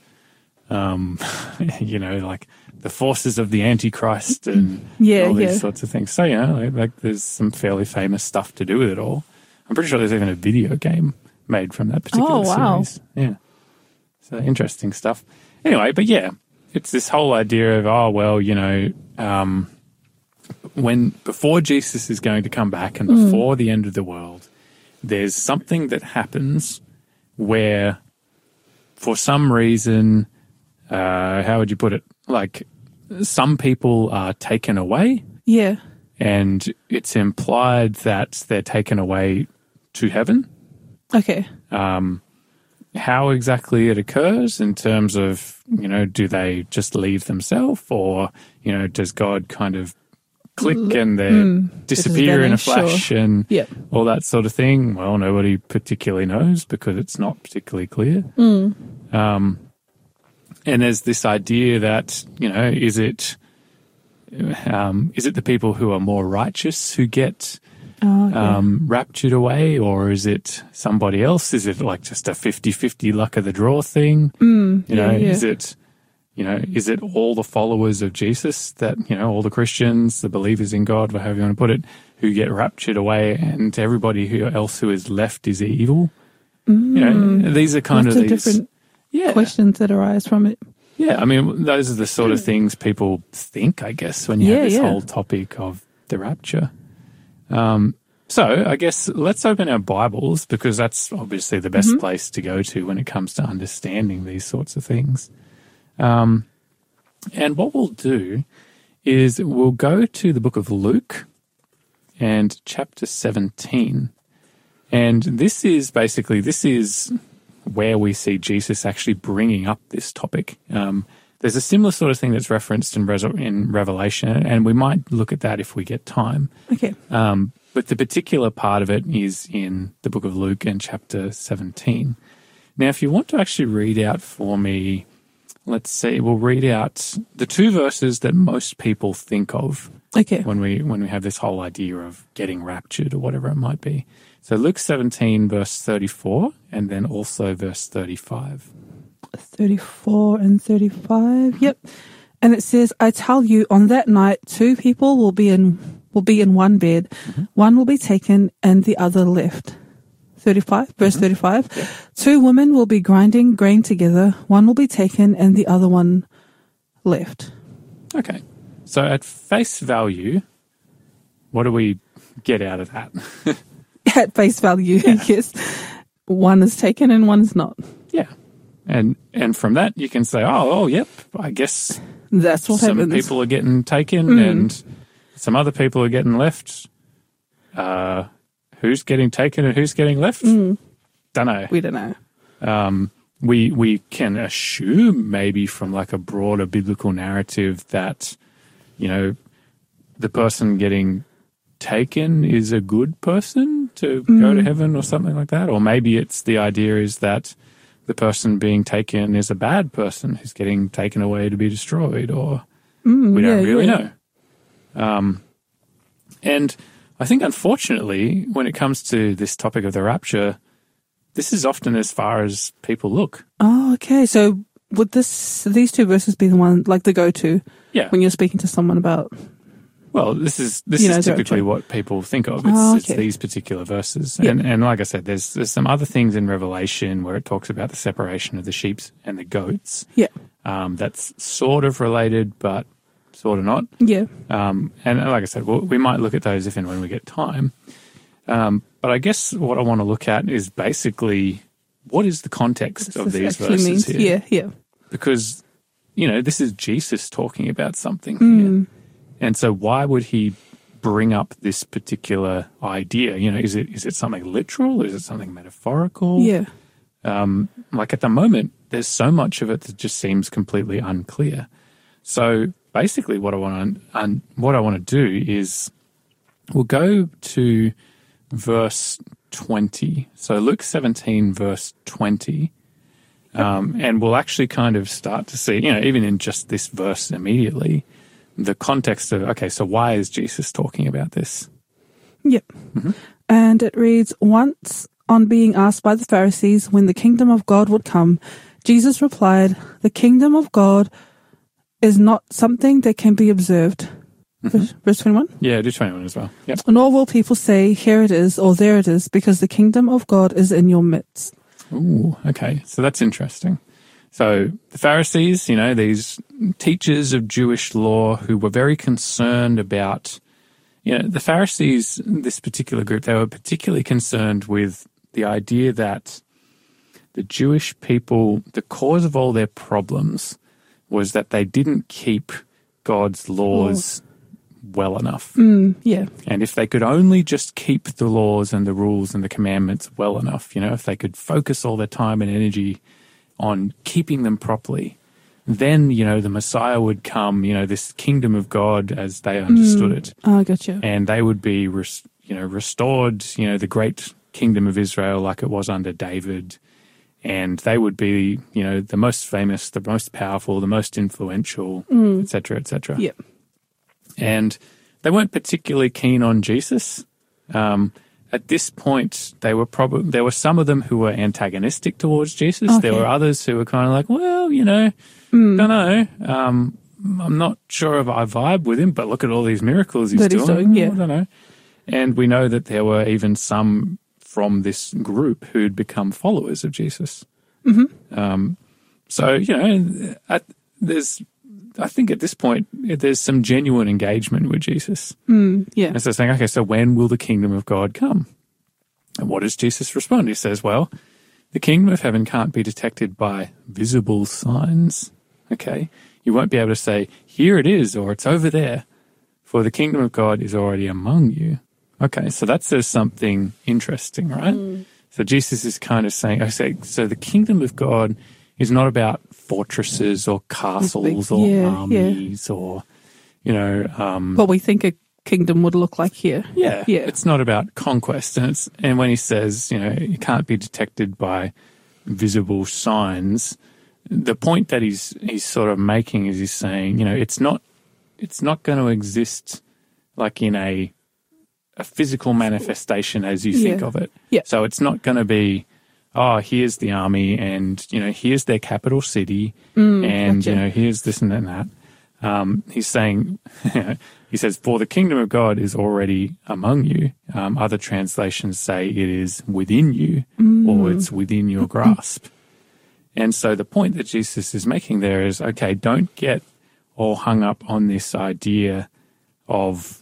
the forces of the Antichrist and all these sorts of things? So there's some fairly famous stuff to do with it all. I'm pretty sure there's even a video game made from that particular series. Yeah, so interesting stuff. Anyway, but it's this whole idea of before Jesus is going to come back and before the end of the world, there's something that happens where, for some reason, how would you put it? Like, some people are taken away. Yeah. And it's implied that they're taken away to heaven. Okay. How exactly it occurs in terms of, do they just leave themselves, or, does God kind of click and they disappear in a flash and all that sort of thing? Well, nobody particularly knows because it's not particularly clear. And there's this idea that, is it the people who are more righteous who get raptured away, or is it somebody else? Is it like just a 50-50 luck of the draw thing? Is it all the followers of Jesus that, all the Christians, the believers in God, however you want to put it, who get raptured away, and everybody else who is left is evil? These are kind of these different questions that arise from it. Yeah, I mean, those are the sort of things people think, I guess, when you have this whole topic of the rapture. So I guess let's open our Bibles, because that's obviously the best place to go to when it comes to understanding these sorts of things. And what we'll do is we'll go to the book of Luke and chapter 17. And this is where we see Jesus actually bringing up this topic. There's a similar sort of thing that's referenced in Revelation, and we might look at that if we get time. Okay. But the particular part of it is in the book of Luke and chapter 17. Now, if you want to actually read out for me, let's see, we'll read out the two verses that most people think of when we have this whole idea of getting raptured or whatever it might be. So Luke 17, verse 34, and then also verse 35. 34 and 35, yep. And it says, I tell you, on that night, two people will be in one bed. One will be taken and the other left. 35, verse 35. Yep. Two women will be grinding grain together. One will be taken and the other one left. Okay. So at face value, what do we get out of that? At face value, yes. One is taken and one is not. Yeah. And from that, you can say, yep, I guess that's what happens. Some people are getting taken and some other people are getting left. Who's getting taken and who's getting left? Don't know. We don't know. We can assume maybe from like a broader biblical narrative that, the person getting taken is a good person to go to heaven or something like that. Or maybe it's the idea is that the person being taken is a bad person who's getting taken away to be destroyed, or we don't really know. And I think, unfortunately, when it comes to this topic of the rapture, this is often as far as people look. Oh, okay. So would these two verses be the one, like the go-to when you're speaking to someone about... Well, this is typically what people think of. It's these particular verses. Yeah. And like I said, there's some other things in Revelation where it talks about the separation of the sheep and the goats. Yeah. That's sort of related, but sort of not. Yeah. And like I said, we might look at those if and when we get time. But I guess what I want to look at is basically what is the context of these verses here? Yeah, yeah. Because, this is Jesus talking about something here. And so why would he bring up this particular idea? Is it something literal? Is it something metaphorical? Yeah. Like at the moment, there's so much of it that just seems completely unclear. So basically what I want to do is we'll go to verse 20. So Luke 17, verse 20. And we'll actually kind of start to see, even in just this verse immediately, the context of, so why is Jesus talking about this? Yep. And it reads, once on being asked by the Pharisees when the kingdom of God would come, Jesus replied, the kingdom of God is not something that can be observed. Verse 21? Yeah, do 21 as well. Yep. Nor will people say, here it is, or there it is, because the kingdom of God is in your midst. Ooh, okay. So that's interesting. So the Pharisees, these teachers of Jewish law who were very concerned about, the Pharisees, this particular group, they were particularly concerned with the idea that the Jewish people, the cause of all their problems was that they didn't keep God's laws well enough. Yeah. And if they could only just keep the laws and the rules and the commandments well enough, if they could focus all their time and energy on keeping them properly, then, the Messiah would come, this kingdom of God as they understood it. Oh, gotcha. And they would be, restored, the great kingdom of Israel like it was under David. And they would be, the most famous, the most powerful, the most influential, et cetera, et cetera. Yep. And they weren't particularly keen on Jesus. At this point, there were some of them who were antagonistic towards Jesus. Okay. There were others who were kind of like, well, don't know. I'm not sure if I vibe with him, but look at all these miracles he's doing. Yeah. I don't know. And we know that there were even some from this group who'd become followers of Jesus. Mm-hmm. So, there's I think at this point, there's some genuine engagement with Jesus. Yeah. And so saying, okay, so when will the kingdom of God come? And what does Jesus respond? He says, well, the kingdom of heaven can't be detected by visible signs. Okay. You won't be able to say, here it is, or it's over there, for the kingdom of God is already among you. Okay. So that says something interesting, right? So Jesus is kind of saying, so the kingdom of God is not about fortresses or castles or armies or, what we think a kingdom would look like here. Yeah. It's not about conquest. And when he says, it can't be detected by visible signs, the point that he's sort of making is he's saying, it's not going to exist like in a physical manifestation as you think of it. Yeah. So it's not going to be, here's the army and, here's their capital city and, gotcha. Here's this and that. He's saying, he says, for the kingdom of God is already among you. Other translations say it is within you or it's within your grasp. And so the point that Jesus is making there is, okay, don't get all hung up on this idea of,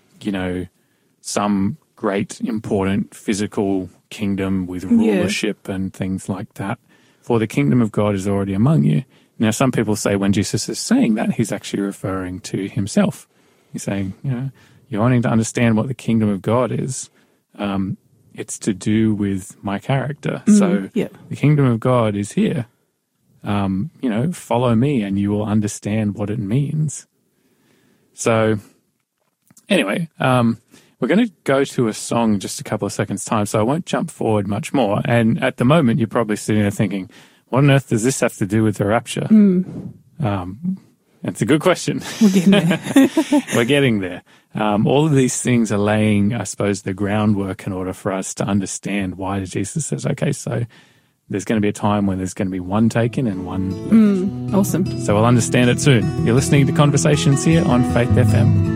some great, important physical kingdom with rulership and things like that. For the kingdom of God is already among you. Now, some people say when Jesus is saying that, he's actually referring to himself. He's saying, you're wanting to understand what the kingdom of God is. It's to do with my character. So the kingdom of God is here. Follow me and you will understand what it means. So anyway, we're going to go to a song in just a couple of seconds' time, so I won't jump forward much more. And at the moment, you're probably sitting there thinking, what on earth does this have to do with the rapture? It's a good question. We're getting there. We're getting there. All of these things are laying, I suppose, the groundwork in order for us to understand why Jesus says, okay, so there's going to be a time when there's going to be one taken and one left. Awesome. So we'll understand it soon. You're listening to Conversations here on Faith FM.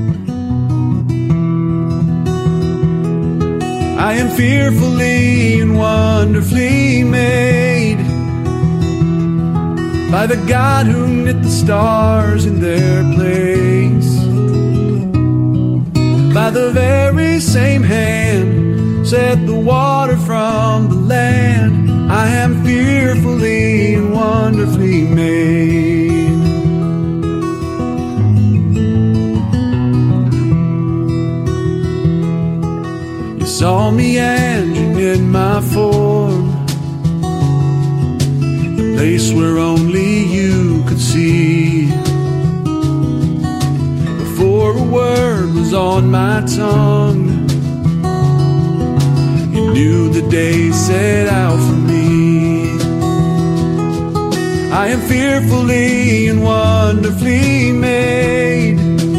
I am fearfully and wonderfully made by the God who knit the stars in their place. By the very same hand set the water from the land. I am fearfully and wonderfully made. You saw me and you knit my form, the place where only you could see. Before a word was on my tongue, you knew the day set out for me. I am fearfully and wonderfully made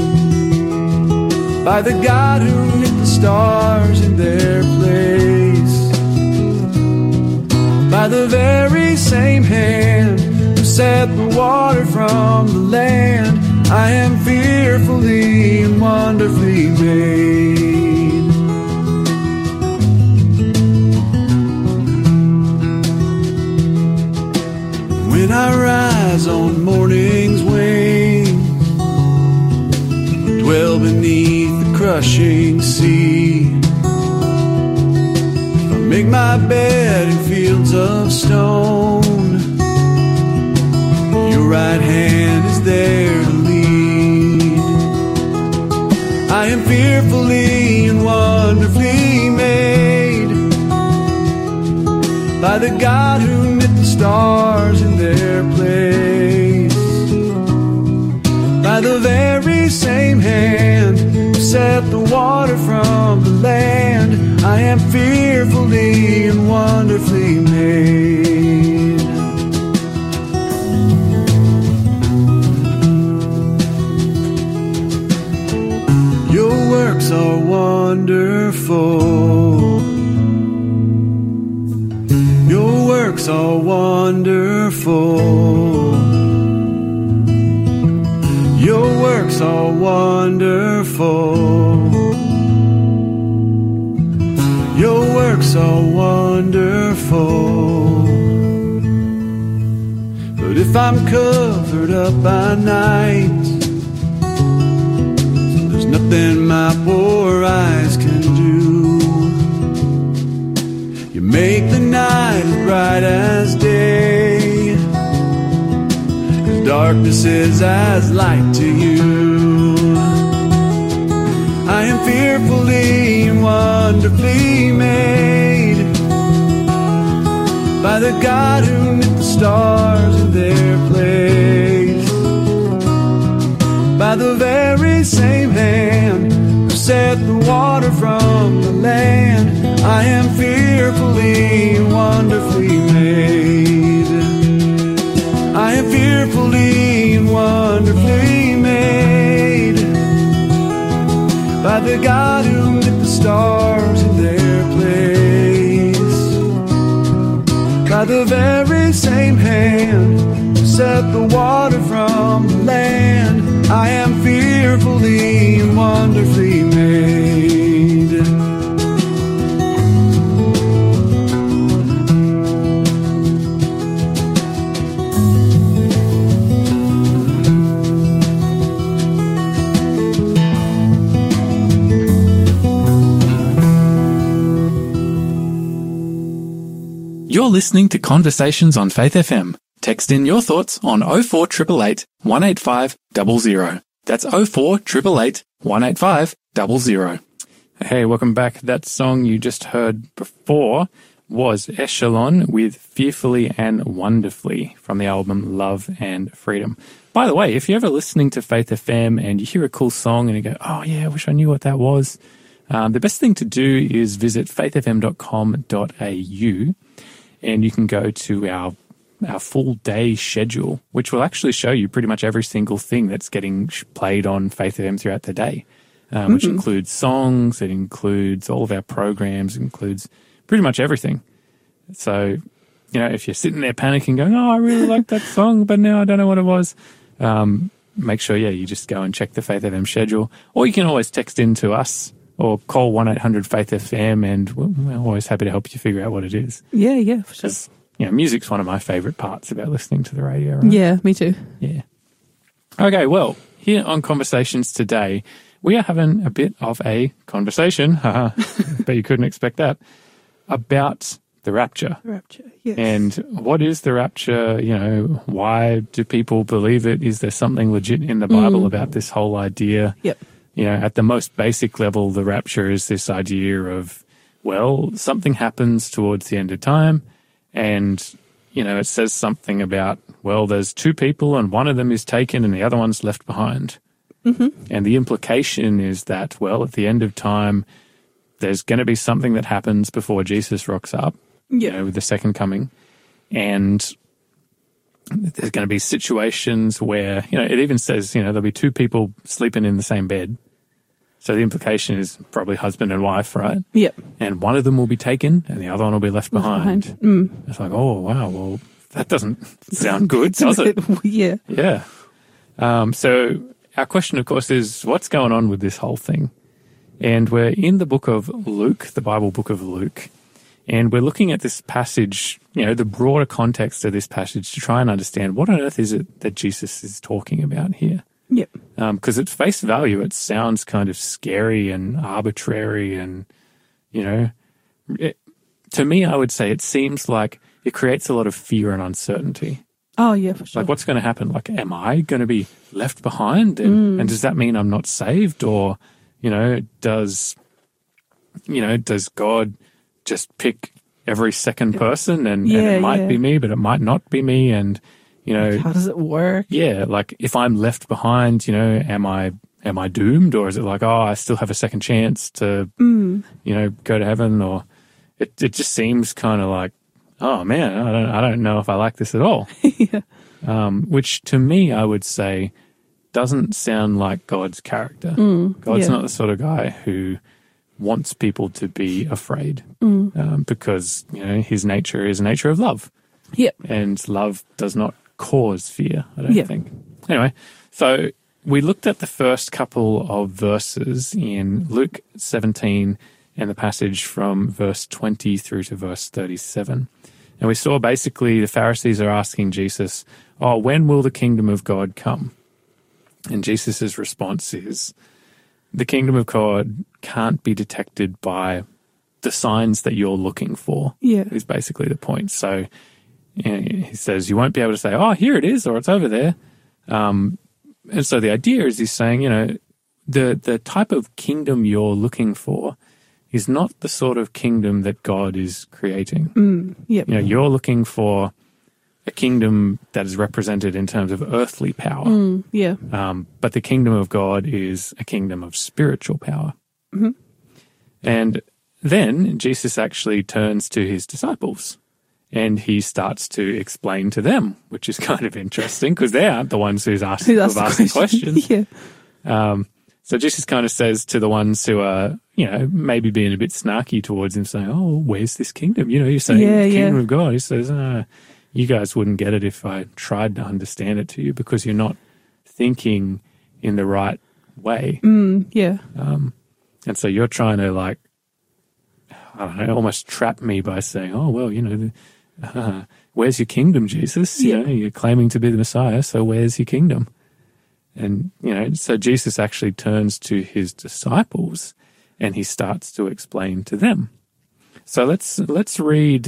by the God who knit the stars in their place. By the very same hand who set the water from the land. I am fearfully and wonderfully made. When I rise on morning's wings, dwell beneath the crushing sea. If I make my bed in fields of stone, your right hand is there to lead. I am fearfully and wonderfully made by the God who knit the stars in their place. By the very same hand who set the water from the land. I am fearfully and wonderfully made. Your works are wonderful. Your works are wonderful. Your works are wonderful. Your works are wonderful. But if if I'm covered up by night, there's nothing my poor eyes can do. You make the night as bright as day, 'cause darkness is as light to you. I am fearfully and wonderfully made by the God who knit the stars in their place, by the very same hand who set the water from the land. I am fearfully and wonderfully made. I am fearfully and wonderfully made by the God who knit the stars in their place, by the very same hand who set the water from the land. I am fearfully and wonderfully made. You're listening to Conversations on Faith FM. Text in your thoughts on 04888 185 00. That's 04888 185 00. Hey, welcome back. That song you just heard before was Echelon with Fearfully and Wonderfully from the album Love and Freedom. By the way, if you're ever listening to Faith FM and you hear a cool song and you go, oh yeah, I wish I knew what that was, the best thing to do is visit faithfm.com.au and you can go to our full day schedule, which will actually show you pretty much every single thing that's getting played on Faith FM throughout the day, which includes songs, it includes all of our programs, it includes pretty much everything. So, you know, if you're sitting there panicking going, oh, I really like that song, but now I don't know what it was, make sure, you just go and check the Faith FM schedule. Or you can always text in to us or call 1-800-FAITH-FM, and we're always happy to help you figure out what it is. Yeah, for sure. You know, music's one of my favourite parts about listening to the radio, right? Yeah, me too. Yeah. Okay, well, here on Conversations today, we are having a bit of a conversation, but you couldn't expect that, about the rapture. The rapture, yes. And what is the rapture? You know, why do people believe it? Is there something legit in the Bible about this whole idea? Yep. You know, at the most basic level, the rapture is this idea of, well, something happens towards the end of time and, you know, it says something about, well, there's two people and one of them is taken and the other one's left behind. Mm-hmm. And the implication is that, well, at the end of time, there's going to be something that happens before Jesus rocks up, you know, with the second coming. And there's going to be situations where, you know, it even says, you know, there'll be two people sleeping in the same bed. So the implication is probably husband and wife, right? Yep. And one of them will be taken and the other one will be left behind. It's like, oh, wow, well, that doesn't sound good, does it? Yeah. Yeah. So our question, of course, is what's going on with this whole thing? And we're in the book of Luke, the Bible book of Luke, and we're looking at this passage, you know, the broader context of this passage to try and understand what on earth is it that Jesus is talking about here. Yep. Because at face value, it sounds kind of scary and arbitrary and, you know, to me, I would say it seems like it creates a lot of fear and uncertainty. Oh, yeah, for sure. Like, what's going to happen? Like, am I going to be left behind? And does that mean I'm not saved? Or, you know, does God just pick every second person and it might be me, but it might not be me? And, you know, how does it work? Yeah, like if I'm left behind, you know, am I doomed, or is it like, oh, I still have a second chance to, you know, go to heaven? Or it just seems kind of like, oh man, I don't know if I like this at all. Which to me, I would say, doesn't sound like God's character. God's not the sort of guy who wants people to be afraid, because, you know, his nature is a nature of love. Yep. And love does not cause fear, I don't think. Anyway, so we looked at the first couple of verses in Luke 17 and the passage from verse 20 through to verse 37. And we saw basically the Pharisees are asking Jesus, oh, when will the kingdom of God come? And Jesus' response is, the kingdom of God can't be detected by the signs that you're looking for, is basically the point. So he says you won't be able to say, oh, here it is, or it's over there. And so the idea is he's saying, the type of kingdom you're looking for is not the sort of kingdom that God is creating. You're looking for a kingdom that is represented in terms of earthly power. But the kingdom of God is a kingdom of spiritual power. Mm-hmm. And then Jesus actually turns to his disciples and he starts to explain to them, which is kind of interesting because they aren't the ones who've asked the questions. So Jesus kind of says to the ones who are, maybe being a bit snarky towards him, saying, oh, where's this kingdom? You're saying the kingdom of God. He says, you guys wouldn't get it if I tried to understand it to you because you're not thinking in the right way. And so you're trying to almost trap me by saying, oh, well, where's your kingdom, Jesus? You're claiming to be the Messiah, so where's your kingdom? And, so Jesus actually turns to his disciples and he starts to explain to them. So let's read,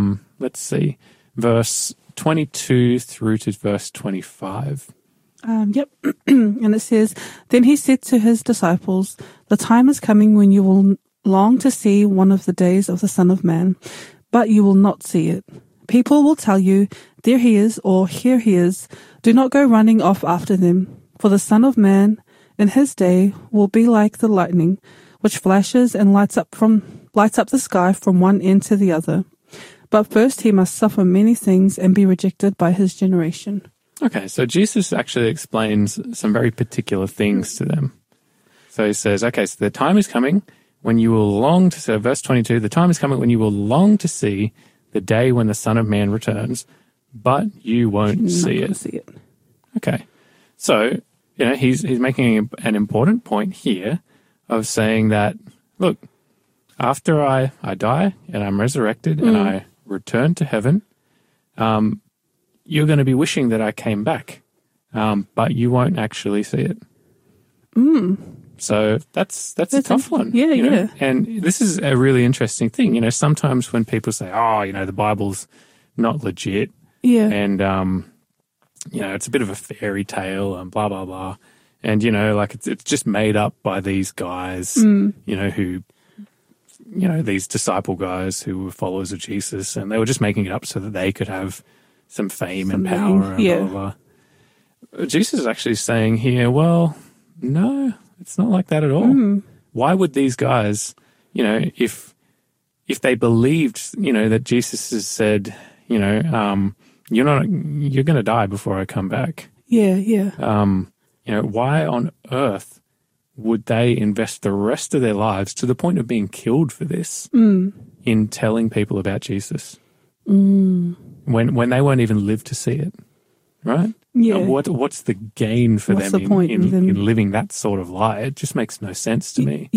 verse 22 through to verse 25. And it says, then he said to his disciples, the time is coming when you will long to see one of the days of the Son of Man, but you will not see it. People will tell you, there he is, or here he is. Do not go running off after them. For the Son of Man in his day will be like the lightning, which flashes and lights up the sky from one end to the other. But first he must suffer many things and be rejected by his generation. Okay, so Jesus actually explains some very particular things to them. So he says, okay, so the time is coming when you will long to see, verse 22, the time is coming when you will long to see the day when the Son of Man returns, but you won't see it. Okay, so he's making an important point here of saying that, look, after I die and I'm resurrected and I return to heaven, you're going to be wishing that I came back, but you won't actually see it. So that's a tough one. Yeah. And this is a really interesting thing. Sometimes when people say, oh, the Bible's not legit. And, it's a bit of a fairy tale and blah, blah, blah. And, it's just made up by these guys, who, these disciple guys who were followers of Jesus, and they were just making it up so that they could have some fame and power and blah, blah, blah. Jesus is actually saying here, well, no, it's not like that at all. Why would these guys, if they believed, that Jesus has said, you're going to die before I come back. Why on earth would they invest the rest of their lives to the point of being killed for this in telling people about Jesus when they won't even live to see it, right? What's the gain for them in living that sort of lie? It just makes no sense to me.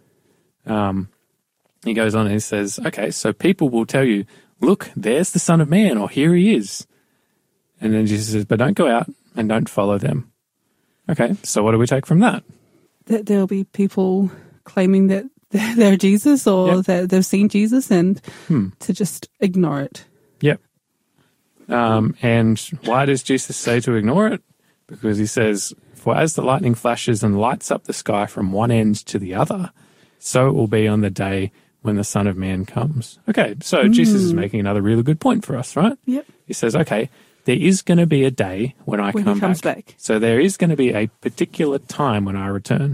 He goes on and he says, okay, so people will tell you, look, there's the Son of Man, or here he is. And then Jesus says, but don't go out and don't follow them. Okay, so what do we take from that? That there'll be people claiming that they're Jesus or that they've seen Jesus and to just ignore it. And why does Jesus say to ignore it? Because he says, for as the lightning flashes and lights up the sky from one end to the other, so it will be on the day when the Son of Man comes. Okay, so Jesus is making another really good point for us, right? He says, okay, there is going to be a day when I come back. So there is going to be a particular time when I return.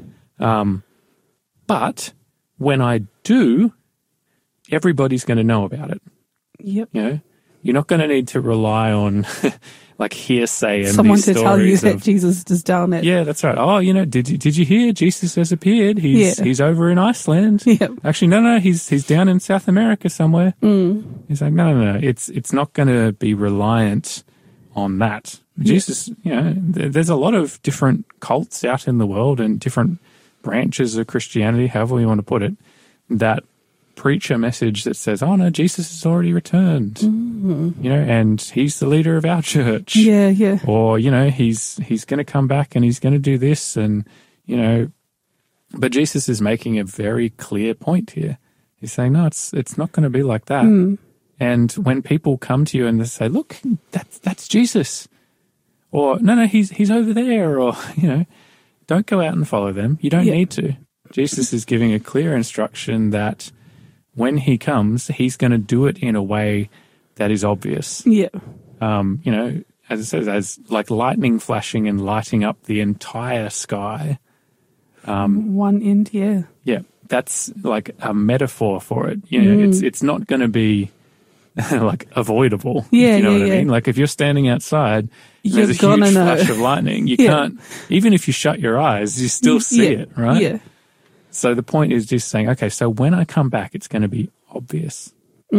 But when I do, everybody's going to know about it. You're not going to need to rely on like hearsay and someone these to stories tell you that Jesus is down at. Yeah, that's right. Oh, did you hear Jesus has appeared? He's over in Iceland. Actually, no, he's down in South America somewhere. He's like, no. It's not going to be reliant on that. Jesus, there's a lot of different cults out in the world and different branches of Christianity, however you want to put it, that preach a message that says, oh no, Jesus has already returned, and he's the leader of our church. Yeah, yeah. Or, he's going to come back and he's going to do this and, but Jesus is making a very clear point here. He's saying, no, it's not going to be like that. And when people come to you and they say, look, that's Jesus. Or, no, he's over there. Or, don't go out and follow them. You don't need to. Jesus is giving a clear instruction that when he comes, he's going to do it in a way that is obvious. Yeah. As it says, as like lightning flashing and lighting up the entire sky. One end, yeah. Yeah, that's like a metaphor for it. It's not going to be like avoidable. Yeah, you know what I yeah. mean? Like if you're standing outside, there's a huge flash of lightning. You can't, even if you shut your eyes, you still see it, right? Yeah. So the point is just saying, okay, so when I come back, it's going to be obvious.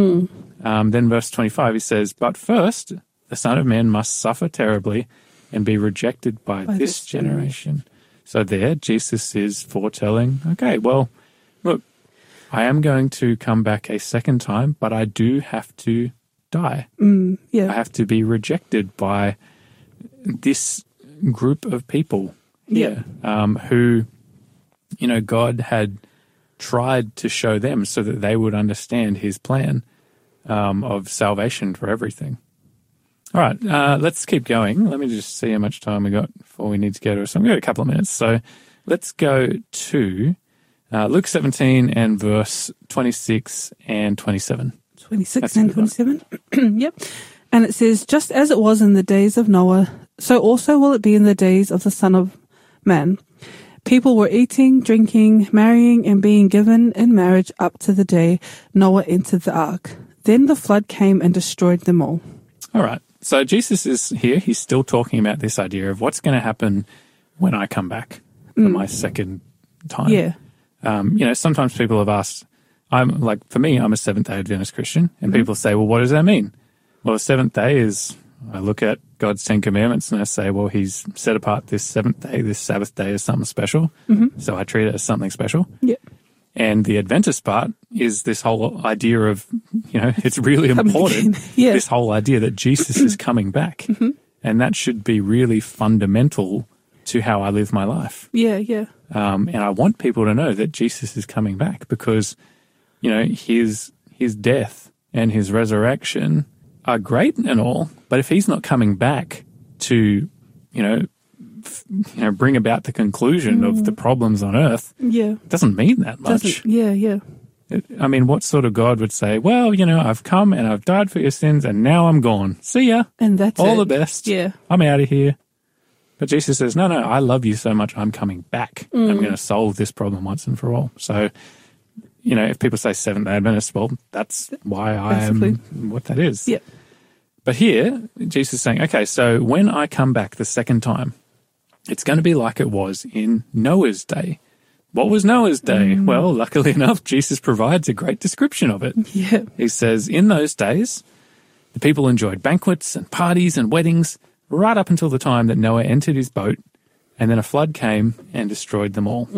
Then verse 25, he says, but first, the Son of Man must suffer terribly and be rejected by this generation. So there, Jesus is foretelling, okay, well, look, I am going to come back a second time, but I do have to die. I have to be rejected by this group of people here who, God had tried to show them so that they would understand his plan of salvation for everything. All right, let's keep going. Let me just see how much time we got before we need to go to some. We've got a couple of minutes. So let's go to Luke 17 and verse 26 and 27. 26 and 27. Yep. And it says, just as it was in the days of Noah, so also will it be in the days of the Son of Man. People were eating, drinking, marrying, and being given in marriage up to the day Noah entered the ark. Then the flood came and destroyed them all. All right. So Jesus is here. He's still talking about this idea of what's going to happen when I come back for my second time. Yeah. Sometimes people have asked, for me, I'm a Seventh-day Adventist Christian, and people say, well, what does that mean? Well, the seventh day is, I look at God's 10 Commandments and I say, well, he's set apart this seventh day, this Sabbath day as something special. So I treat it as something special. Yeah. And the Adventist part is this whole idea of, it's really important, this whole idea that Jesus is coming back. And that should be really fundamental to how I live my life. Yeah, yeah. And I want people to know that Jesus is coming back because, his death and his resurrection are great and all, but if he's not coming back to, bring about the conclusion of the problems on earth, it doesn't mean that much. Yeah. What sort of God would say, well, I've come and I've died for your sins and now I'm gone. See ya. And that's all the best. Yeah. I'm out of here. But Jesus says, no, I love you so much, I'm coming back. I'm going to solve this problem once and for all. So, if people say Seventh-day Adventist, well, that's why I am what that is. Yeah. But here, Jesus is saying, okay, so when I come back the second time, it's going to be like it was in Noah's day. What was Noah's day? Well, luckily enough, Jesus provides a great description of it. Yeah. He says, in those days, the people enjoyed banquets and parties and weddings right up until the time that Noah entered his boat, and then a flood came and destroyed them all.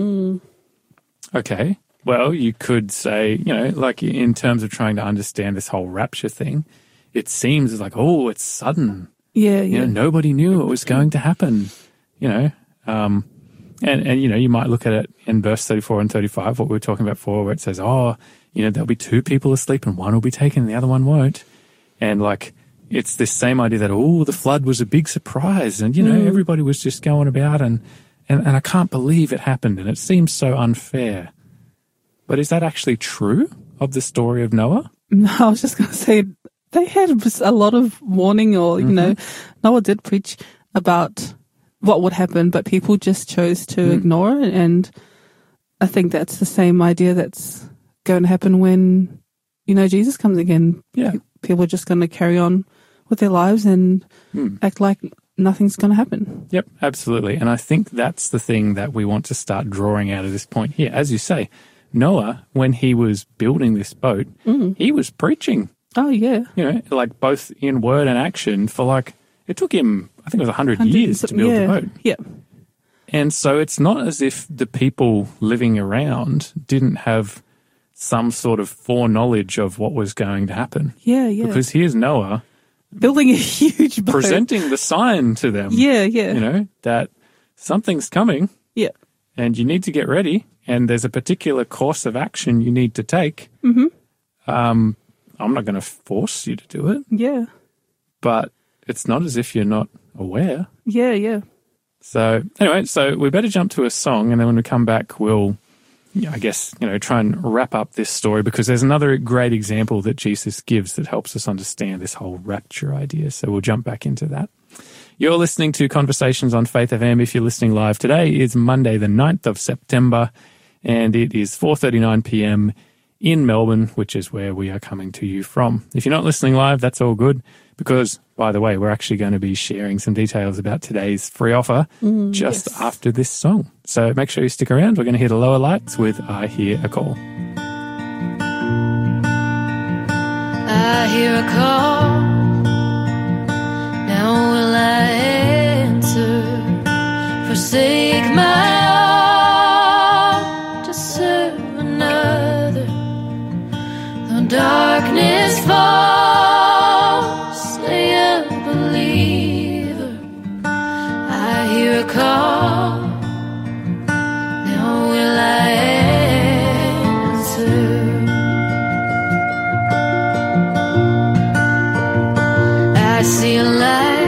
Okay, well, you could say, like in terms of trying to understand this whole rapture thing, it seems like, oh, it's sudden. Yeah. Nobody knew it was going to happen, And you might look at it in verse 34 and 35, what we were talking about before, where it says, there'll be two people asleep and one will be taken and the other one won't. And it's this same idea that, the flood was a big surprise and, everybody was just going about and I can't believe it happened and it seems so unfair. But is that actually true of the story of Noah? No, I was just going to say they had a lot of warning or, Noah did preach about what would happen, but people just chose to ignore it. And I think that's the same idea that's going to happen when, Jesus comes again. Yeah. People are just going to carry on with their lives and act like nothing's going to happen. Yep, absolutely. And I think that's the thing that we want to start drawing out of this point here. As you say, Noah, when he was building this boat, he was preaching. Oh, yeah. Both in word and action for it took him, I think it was 100 years to build the boat. Yeah. And so it's not as if the people living around didn't have some sort of foreknowledge of what was going to happen. Yeah, yeah. Because here's Noah building a huge boat. Presenting the sign to them. Yeah, yeah. You know, that something's coming. Yeah. And you need to get ready, and there's a particular course of action you need to take. Mm-hmm. I'm not going to force you to do it. Yeah. But it's not as if you're not aware. Yeah, yeah. So anyway, so we better jump to a song, and then when we come back, we'll, I guess, try and wrap up this story, because there's another great example that Jesus gives that helps us understand this whole rapture idea. So we'll jump back into that. You're listening to Conversations on Faith FM. If you're listening live, today is Monday, the 9th of September, and it is 4:39 p.m. in Melbourne, which is where we are coming to you from. If you're not listening live, that's all good, because, by the way, we're actually going to be sharing some details about today's free offer just after this song. So make sure you stick around. We're going to hear the Lower Lights with I Hear a Call. I hear a call. Now will I answer? Forsake my all to serve another. Though darkness falls, stay a believer. I hear a call. Now will I answer? I see a light.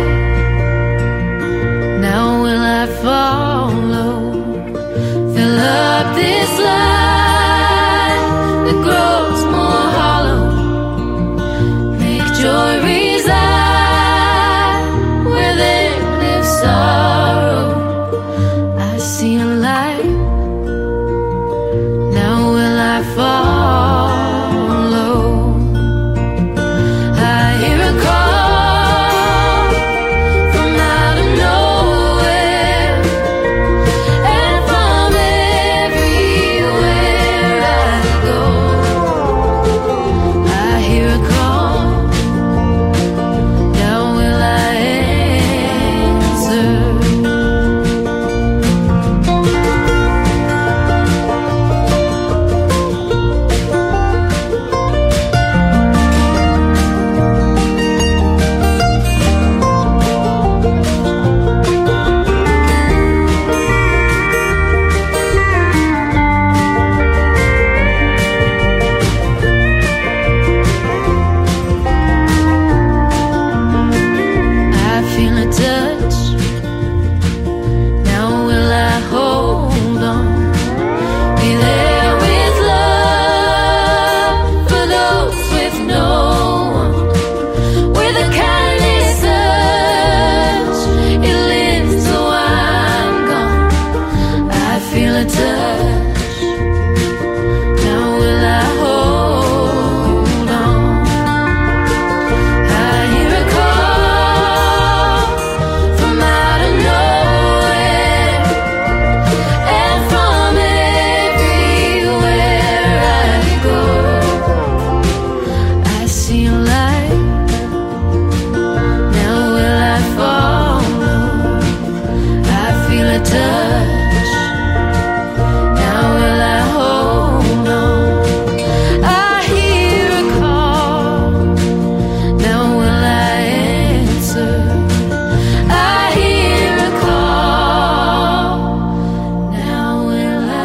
Now will I follow? Fill up this light that grows more hollow. Make joy reside where there lives sorrow. I see a light. Now will I follow? I hear a call from out of nowhere, and from everywhere I go. I hear a call. Now will I answer? I feel a touch. Now will I hold on? Be there with love for those with no one. With a kindness touch, it lives though I'm gone. I feel a touch. Now will I hold on? I hear a call from out of nowhere, and from everywhere I go. I see a light. Now will I follow? I feel a touch. Now will I hold on? I hear a call. Now will I answer? I hear a call. Now will I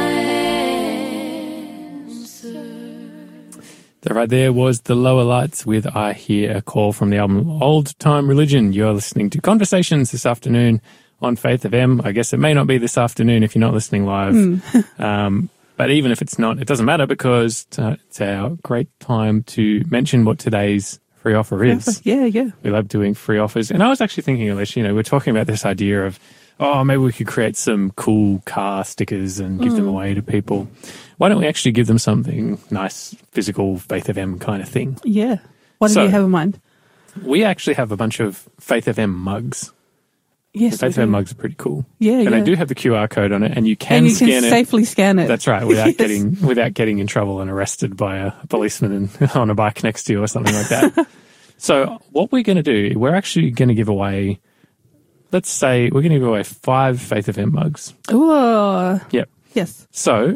answer? That right there was the Lower Lights with I Hear a Call from the album Old Time Religion. You're listening to Conversations this afternoon on Faith FM. I guess it may not be this afternoon if you're not listening live. But even if it's not, it doesn't matter, because it's our great time to mention what today's free offer is. Yeah, yeah. We love doing free offers. And I was actually thinking, Alicia, we're talking about this idea of, maybe we could create some cool car stickers and give them away to people. Why don't we actually give them something nice, physical, Faith FM kind of thing? Yeah. What So- do you have in mind? We actually have a bunch of Faith FM mugs. Yes, Faith we FM do. mugs are pretty cool. Yeah, And yeah. they do have the QR code on it, and you can And you scan can it. safely scan it. That's right, without Yes. getting in trouble and arrested by a policeman on a bike next to you or something like that. So what we're going to do, we're actually going to give away, let's say we're going to give away 5 Faith FM mugs. Ooh. Yep. Yes. So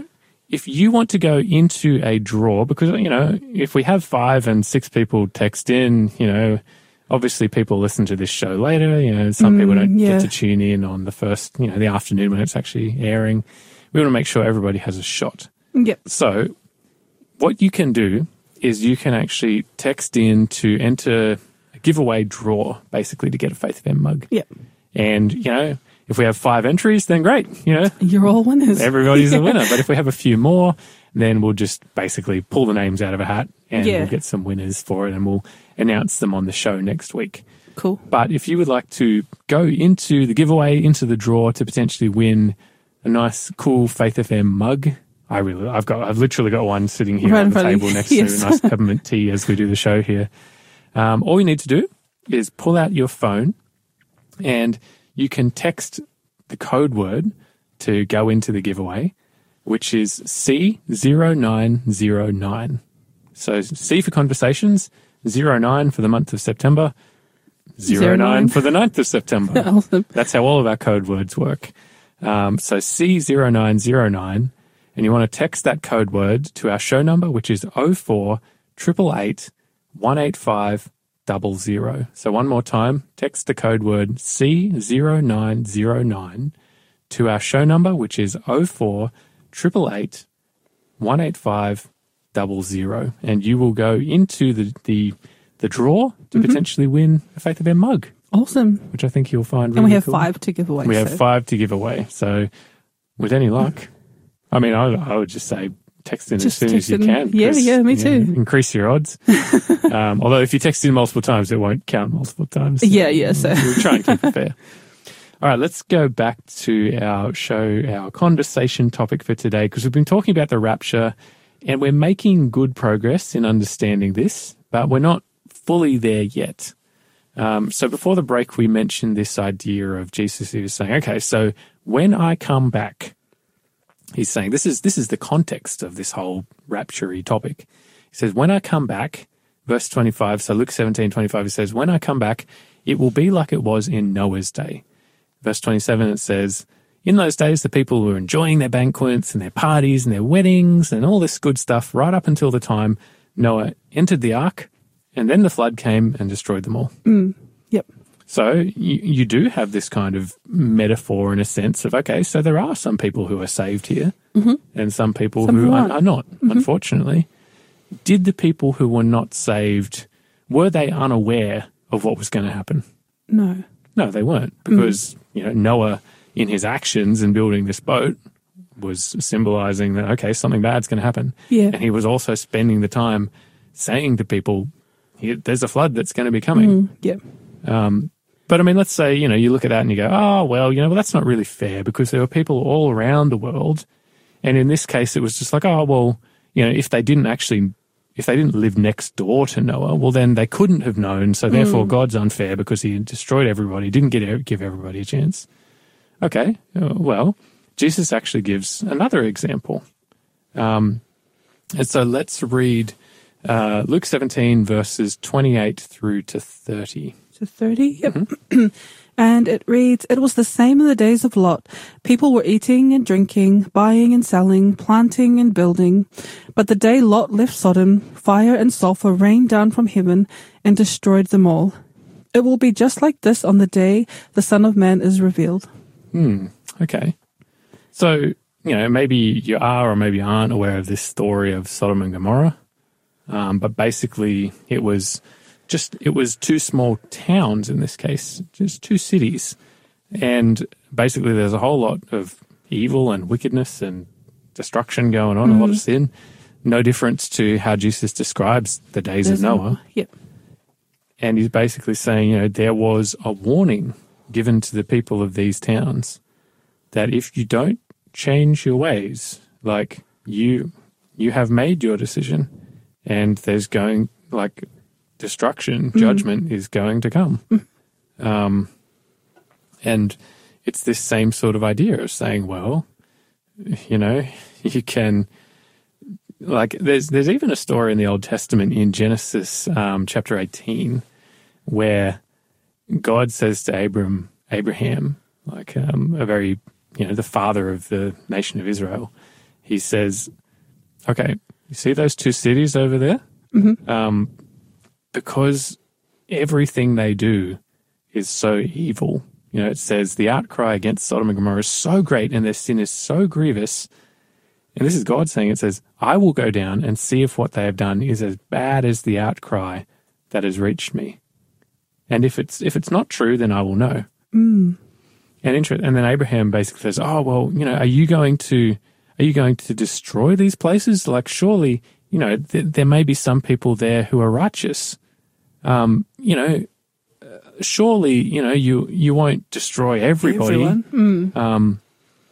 if you want to go into a draw, because, if we have 5 and 6 people text in, obviously people listen to this show later, some people don't get to tune in on the first, the afternoon when it's actually airing. We want to make sure everybody has a shot. Yep. So what you can do is you can actually text in to enter a giveaway draw, basically, to get a Faith FM mug. Yep. And, if we have 5 entries, then great. You're all winners. Everybody's a winner. But if we have a few more, then we'll just basically pull the names out of a hat and we'll get some winners for it and we'll announce them on the show next week. Cool. But if you would like to go into the giveaway, into the draw to potentially win a nice, cool Faith FM mug, I've literally got one sitting here on the table next to a nice peppermint tea as we do the show here. All you need to do is pull out your phone and you can text the code word to go into the giveaway, which is C0909. So C for conversations, 09 for the month of September, 09 for the 9th of September. Awesome. That's how all of our code words work. So C0909, and you want to text that code word to our show number, which is 04 888 185 00. So one more time, text the code word C0909 to our show number, which is 04 888 185 00, and you will go into the draw to potentially win a Faith FM mug. Awesome. Which I think you'll find really cool. And we have cool. 5 to give away. We have 5 to give away. So with any luck, I would just say text in as soon as you can. Yeah, me too. Increase your odds. Although if you text in multiple times, it won't count multiple times. So So we'll try and keep it fair. All right, let's go back to our show, our conversation topic for today, because we've been talking about the rapture and we're making good progress in understanding this, but we're not fully there yet. So before the break, we mentioned this idea of Jesus. He was saying, okay, so when I come back, he's saying this is the context of this whole rapture-y topic. He says, when I come back, verse 25, so Luke 17:25, he says, when I come back, it will be like it was in Noah's day. Verse 27, it says, in those days, the people were enjoying their banquets and their parties and their weddings and all this good stuff right up until the time Noah entered the ark, and then the flood came and destroyed them all. Yep. So you do have this kind of metaphor in a sense of, okay, so there are some people who are saved here and some people who are not, unfortunately. Did the people who were not saved, were they unaware of what was going to happen? No. No, they weren't, because Noah, in his actions in building this boat, was symbolizing that, okay, something bad's going to happen. Yeah. And he was also spending the time saying to people, there's a flood that's going to be coming. But I mean, let's say, you look at that and you go, oh, well, that's not really fair, because there were people all around the world. And in this case, it was just like, oh, well, if they didn't live next door to Noah, well, then they couldn't have known. So therefore God's unfair because he destroyed everybody, didn't give everybody a chance. Okay, well, Jesus actually gives another example. And so let's read Luke 17, verses 28 through to 30. To 30? Yep. And it reads, it was the same in the days of Lot. People were eating and drinking, buying and selling, planting and building. But the day Lot left Sodom, fire and sulfur rained down from heaven and destroyed them all. It will be just like this on the day the Son of Man is revealed. Okay. So, maybe you are or maybe aren't aware of this story of Sodom and Gomorrah. But basically it was 2 small towns in this case, just 2 cities. And basically there's a whole lot of evil and wickedness and destruction going on, a lot of sin. No difference to how Jesus describes the days of Noah. Yep. And he's basically saying, there was a warning given to the people of these towns that if you don't change your ways, like you have made your decision and there's going destruction, judgment is going to come. And it's this same sort of idea of saying, well, you can, there's even a story in the Old Testament in Genesis chapter 18 where God says to Abraham, a very, the father of the nation of Israel, he says, okay, you see those two cities over there? Mm-hmm. Because everything they do is so evil. You know, it says the outcry against Sodom and Gomorrah is so great and their sin is so grievous. And this is God saying, it says, I will go down and see if what they have done is as bad as the outcry that has reached me. And if it's not true, then I will know. Mm. And then Abraham basically says, oh, well, you know, are you going to destroy these places? Like, surely, you know, there may be some people there who are righteous. You know, surely, you know, you won't destroy everybody. Everyone.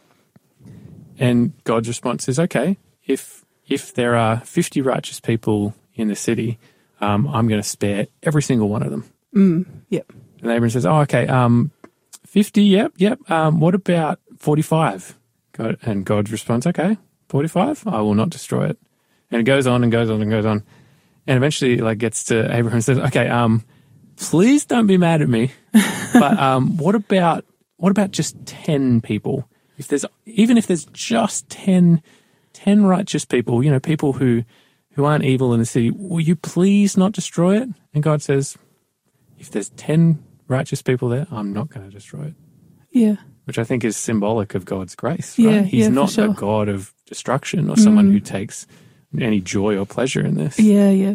And God's response is, okay, if there are 50 righteous people in the city, I'm going to spare every single one of them. Yep. And Abraham says, oh, okay, 50, yep. What about 45? And God responds, okay, 45, I will not destroy it. And it goes on and goes on and goes on. And eventually, like, gets to Abraham and says, okay, please don't be mad at me. But what about just 10 people? Even if there's just 10 righteous people, you know, people who aren't evil in the city, will you please not destroy it? And God says, if there's 10 righteous people there, I'm not going to destroy it. Yeah. Which I think is symbolic of God's grace, right? Yeah, He's not sure. a God of destruction or someone who takes any joy or pleasure in this. Yeah.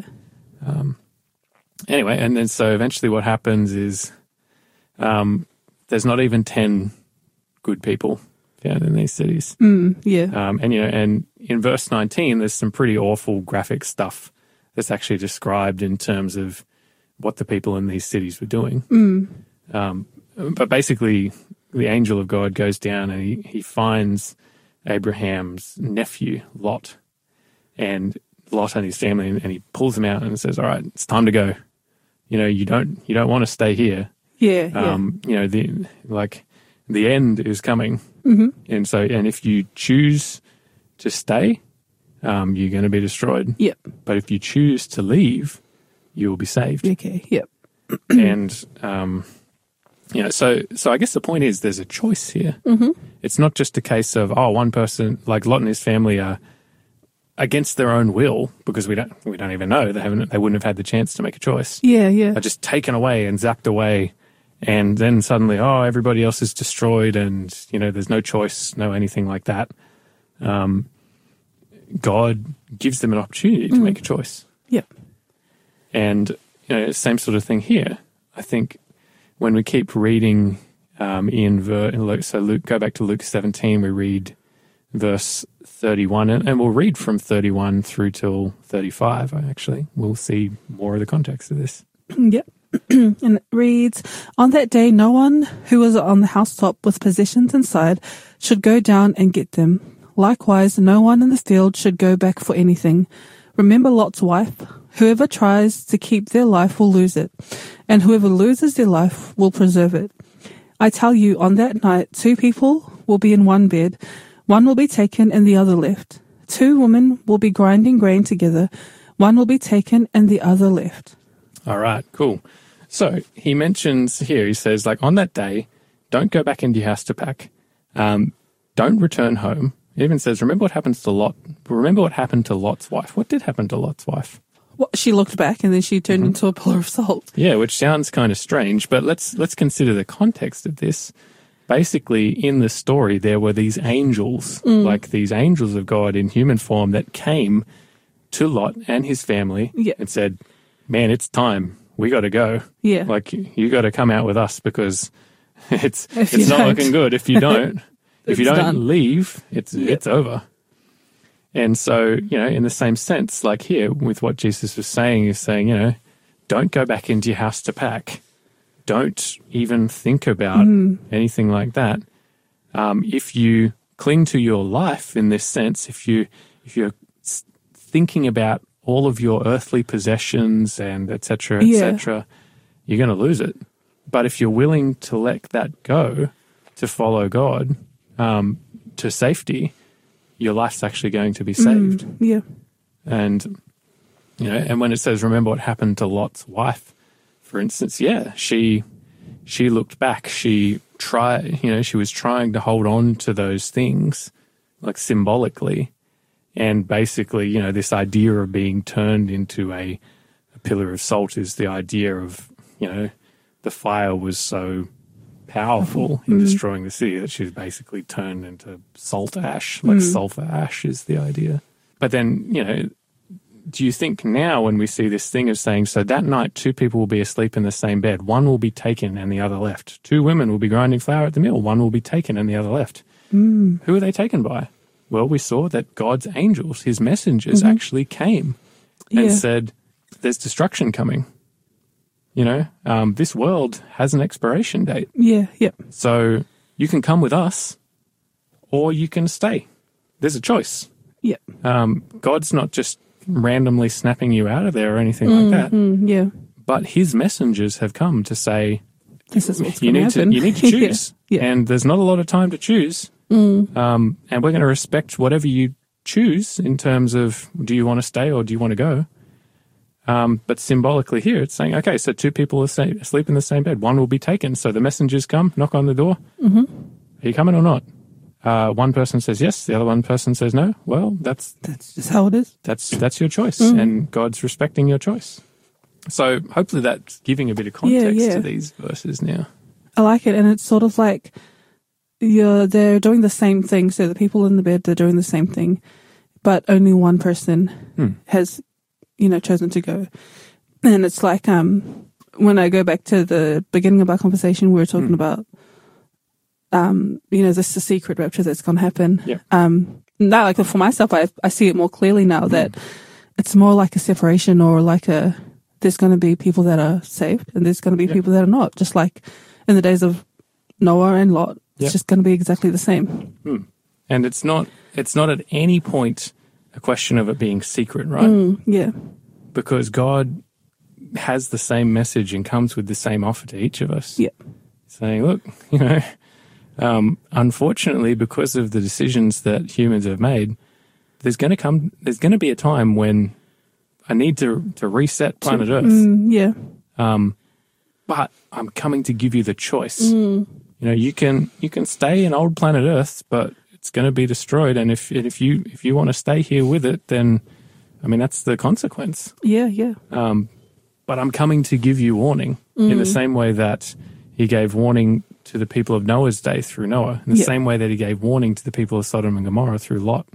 Anyway, and then so eventually what happens is there's not even 10 good people found in these cities. Yeah. And, you know, and in verse 19, there's some pretty awful graphic stuff that's actually described in terms of what the people in these cities were doing. But basically, the angel of God goes down and he finds Abraham's nephew, Lot, and his family, and he pulls them out and says, all right, it's time to go. You know, you don't want to stay here. Yeah. You know, the end is coming. And if you choose to stay, you're going to be destroyed. Yep. But if you choose to leave, you will be saved. Okay. Yep. And you know, so I guess the point is there's a choice here. It's not just a case of one person like Lot and his family are against their own will because we don't even know they wouldn't have had the chance to make a choice. Yeah. They're just taken away and zapped away. And then suddenly, everybody else is destroyed and, you know, there's no choice, no anything like that. God gives them an opportunity to make a choice. Yep. And, you know, same sort of thing here. I think when we keep reading Luke, go back to Luke 17, we read verse 31, and we'll read from 31 through till 35, actually. We'll see more of the context of this. Yep. And it reads, on that day, no one who was on the housetop with possessions inside should go down and get them. Likewise, no one in the field should go back for anything. Remember Lot's wife. Whoever tries to keep their life will lose it, and whoever loses their life will preserve it. I tell you, on that night, 2 people will be in one bed. One will be taken and the other left. 2 women will be grinding grain together. One will be taken and the other left. All right, cool. So he mentions here, he says, like, on that day, don't go back into your house to pack. Don't return home. It even says, remember what happened to Lot's wife. What did happen to Lot's wife? Well, she looked back and then she turned into a pillar of salt. Yeah, which sounds kind of strange, but let's consider the context of this. Basically, in the story, there were these angels, like these angels of God in human form that came to Lot and his family and said, man, it's time. We got to go. Yeah. Like, you got to come out with us because it's not looking good if you don't. If you don't leave, it's over. And so, you know, in the same sense, like here with what Jesus was saying, is saying, you know, don't go back into your house to pack. Don't even think about anything like that. If you cling to your life in this sense, if you're thinking about all of your earthly possessions and et cetera, you're going to lose it. But if you're willing to let that go, to follow God to safety, your life's actually going to be saved. Yeah. And, you know, and when it says, remember what happened to Lot's wife, for instance, she looked back. She was trying to hold on to those things, like symbolically, And basically, you know, this idea of being turned into a pillar of salt is the idea of, you know, the fire was so powerful in destroying the city that she was basically turned into salt ash, like sulfur ash is the idea. But then, you know, do you think now when we see this thing of saying, so that night 2 people will be asleep in the same bed, one will be taken and the other left. 2 women will be grinding flour at the mill, one will be taken and the other left. Who are they taken by? Well, we saw that God's angels, his messengers, actually came and said, there's destruction coming. You know, this world has an expiration date. Yeah, yeah. So you can come with us or you can stay. There's a choice. Yeah. God's not just randomly snapping you out of there or anything like that. Yeah. But his messengers have come to say, this is what's going to happen. You need to choose. Yeah. And there's not a lot of time to choose. And we're going to respect whatever you choose in terms of, do you want to stay or do you want to go? But symbolically here, it's saying, okay, so 2 people are asleep in the same bed. One will be taken. So the messengers come, knock on the door. Are you coming or not? One person says yes. The other one person says no. Well, that's just how it is. That's your choice. And God's respecting your choice. So hopefully that's giving a bit of context to these verses now. I like it. And it's sort of like they're doing the same thing. So the people in the bed, they're doing the same thing, but only one person has, you know, chosen to go. And it's like, when I go back to the beginning of our conversation, we were talking about, you know, this is a secret rapture that's going to happen. Yeah. Now, like for myself, I see it more clearly now that it's more like a separation or like there's going to be people that are saved and there's going to be people that are not. Just like in the days of Noah and Lot, it's just going to be exactly the same. And it's not at any point a question of it being secret, right? Yeah. Because God has the same message and comes with the same offer to each of us. Yeah. Saying, look, you know, unfortunately, because of the decisions that humans have made, there's going to be a time when I need to reset planet Earth. But I'm coming to give you the choice. You know, you can stay in old planet Earth, but it's going to be destroyed. And if you want to stay here with it, then, I mean, that's the consequence. Yeah, yeah. But I'm coming to give you warning in the same way that he gave warning to the people of Noah's day through Noah, in the same way that he gave warning to the people of Sodom and Gomorrah through Lot.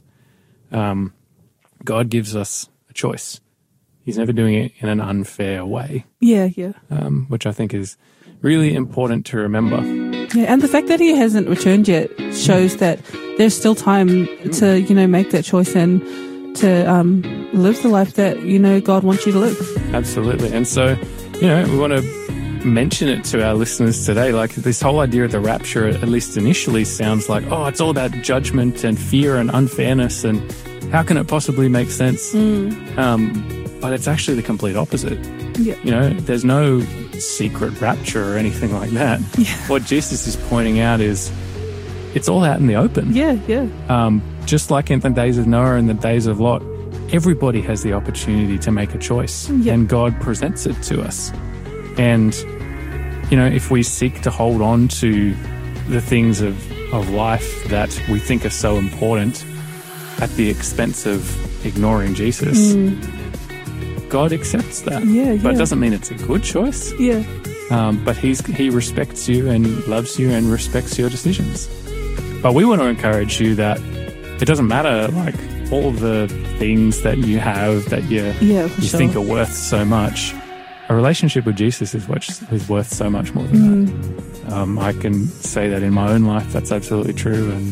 God gives us a choice. He's never doing it in an unfair way. Yeah, yeah. Which I think is really important to remember. Yeah, and the fact that he hasn't returned yet shows that there's still time to, you know, make that choice and to live the life that, you know, God wants you to live. Absolutely. And so, you know, we want to mention it to our listeners today. Like, this whole idea of the rapture, at least initially, sounds like, oh, it's all about judgment and fear and unfairness and how can it possibly make sense? But it's actually the complete opposite. Yeah. You know, there's no secret rapture or anything like that. Yeah. What Jesus is pointing out is it's all out in the open. Yeah, yeah. Just like in the days of Noah and the days of Lot, everybody has the opportunity to make a choice, and God presents it to us. And, you know, if we seek to hold on to the things of life that we think are so important at the expense of ignoring Jesus, God accepts that. Yeah, but it doesn't mean it's a good choice. Yeah. But he respects you and loves you and respects your decisions. But we want to encourage you that it doesn't matter, like, all of the things that you have that you think are worth so much. A relationship with Jesus is worth so much more than that. I can say that in my own life, that's absolutely true. And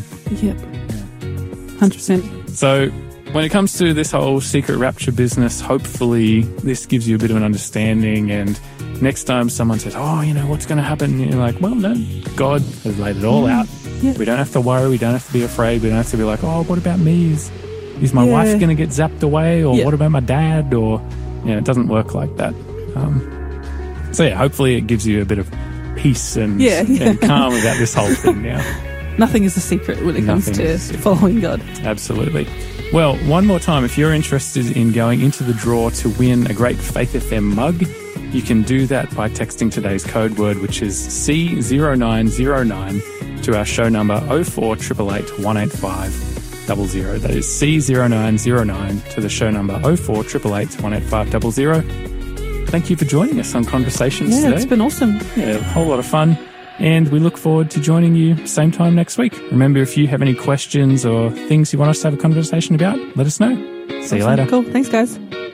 100%. So when it comes to this whole secret rapture business, hopefully this gives you a bit of an understanding. And next time someone says, oh, you know, what's going to happen? You're like, well, no, God has laid it all out. Yeah. We don't have to worry. We don't have to be afraid. We don't have to be like, oh, what about me? Is my wife going to get zapped away? Or what about my dad? Or, you know, it doesn't work like that. So, hopefully it gives you a bit of peace and calm about this whole thing now. Nothing is a secret when it comes to following God. Absolutely. Well, one more time, if you're interested in going into the draw to win a great Faith FM mug, you can do that by texting today's code word, which is C0909, to our show number 04888185. C0900. That is C0909 to the show number 0488 18500. Thank you for joining us on Conversations today. Yeah, it's been awesome. Yeah, a whole lot of fun. And we look forward to joining you same time next week. Remember, if you have any questions or things you want us to have a conversation about, let us know. See you later. Cool. Thanks, guys.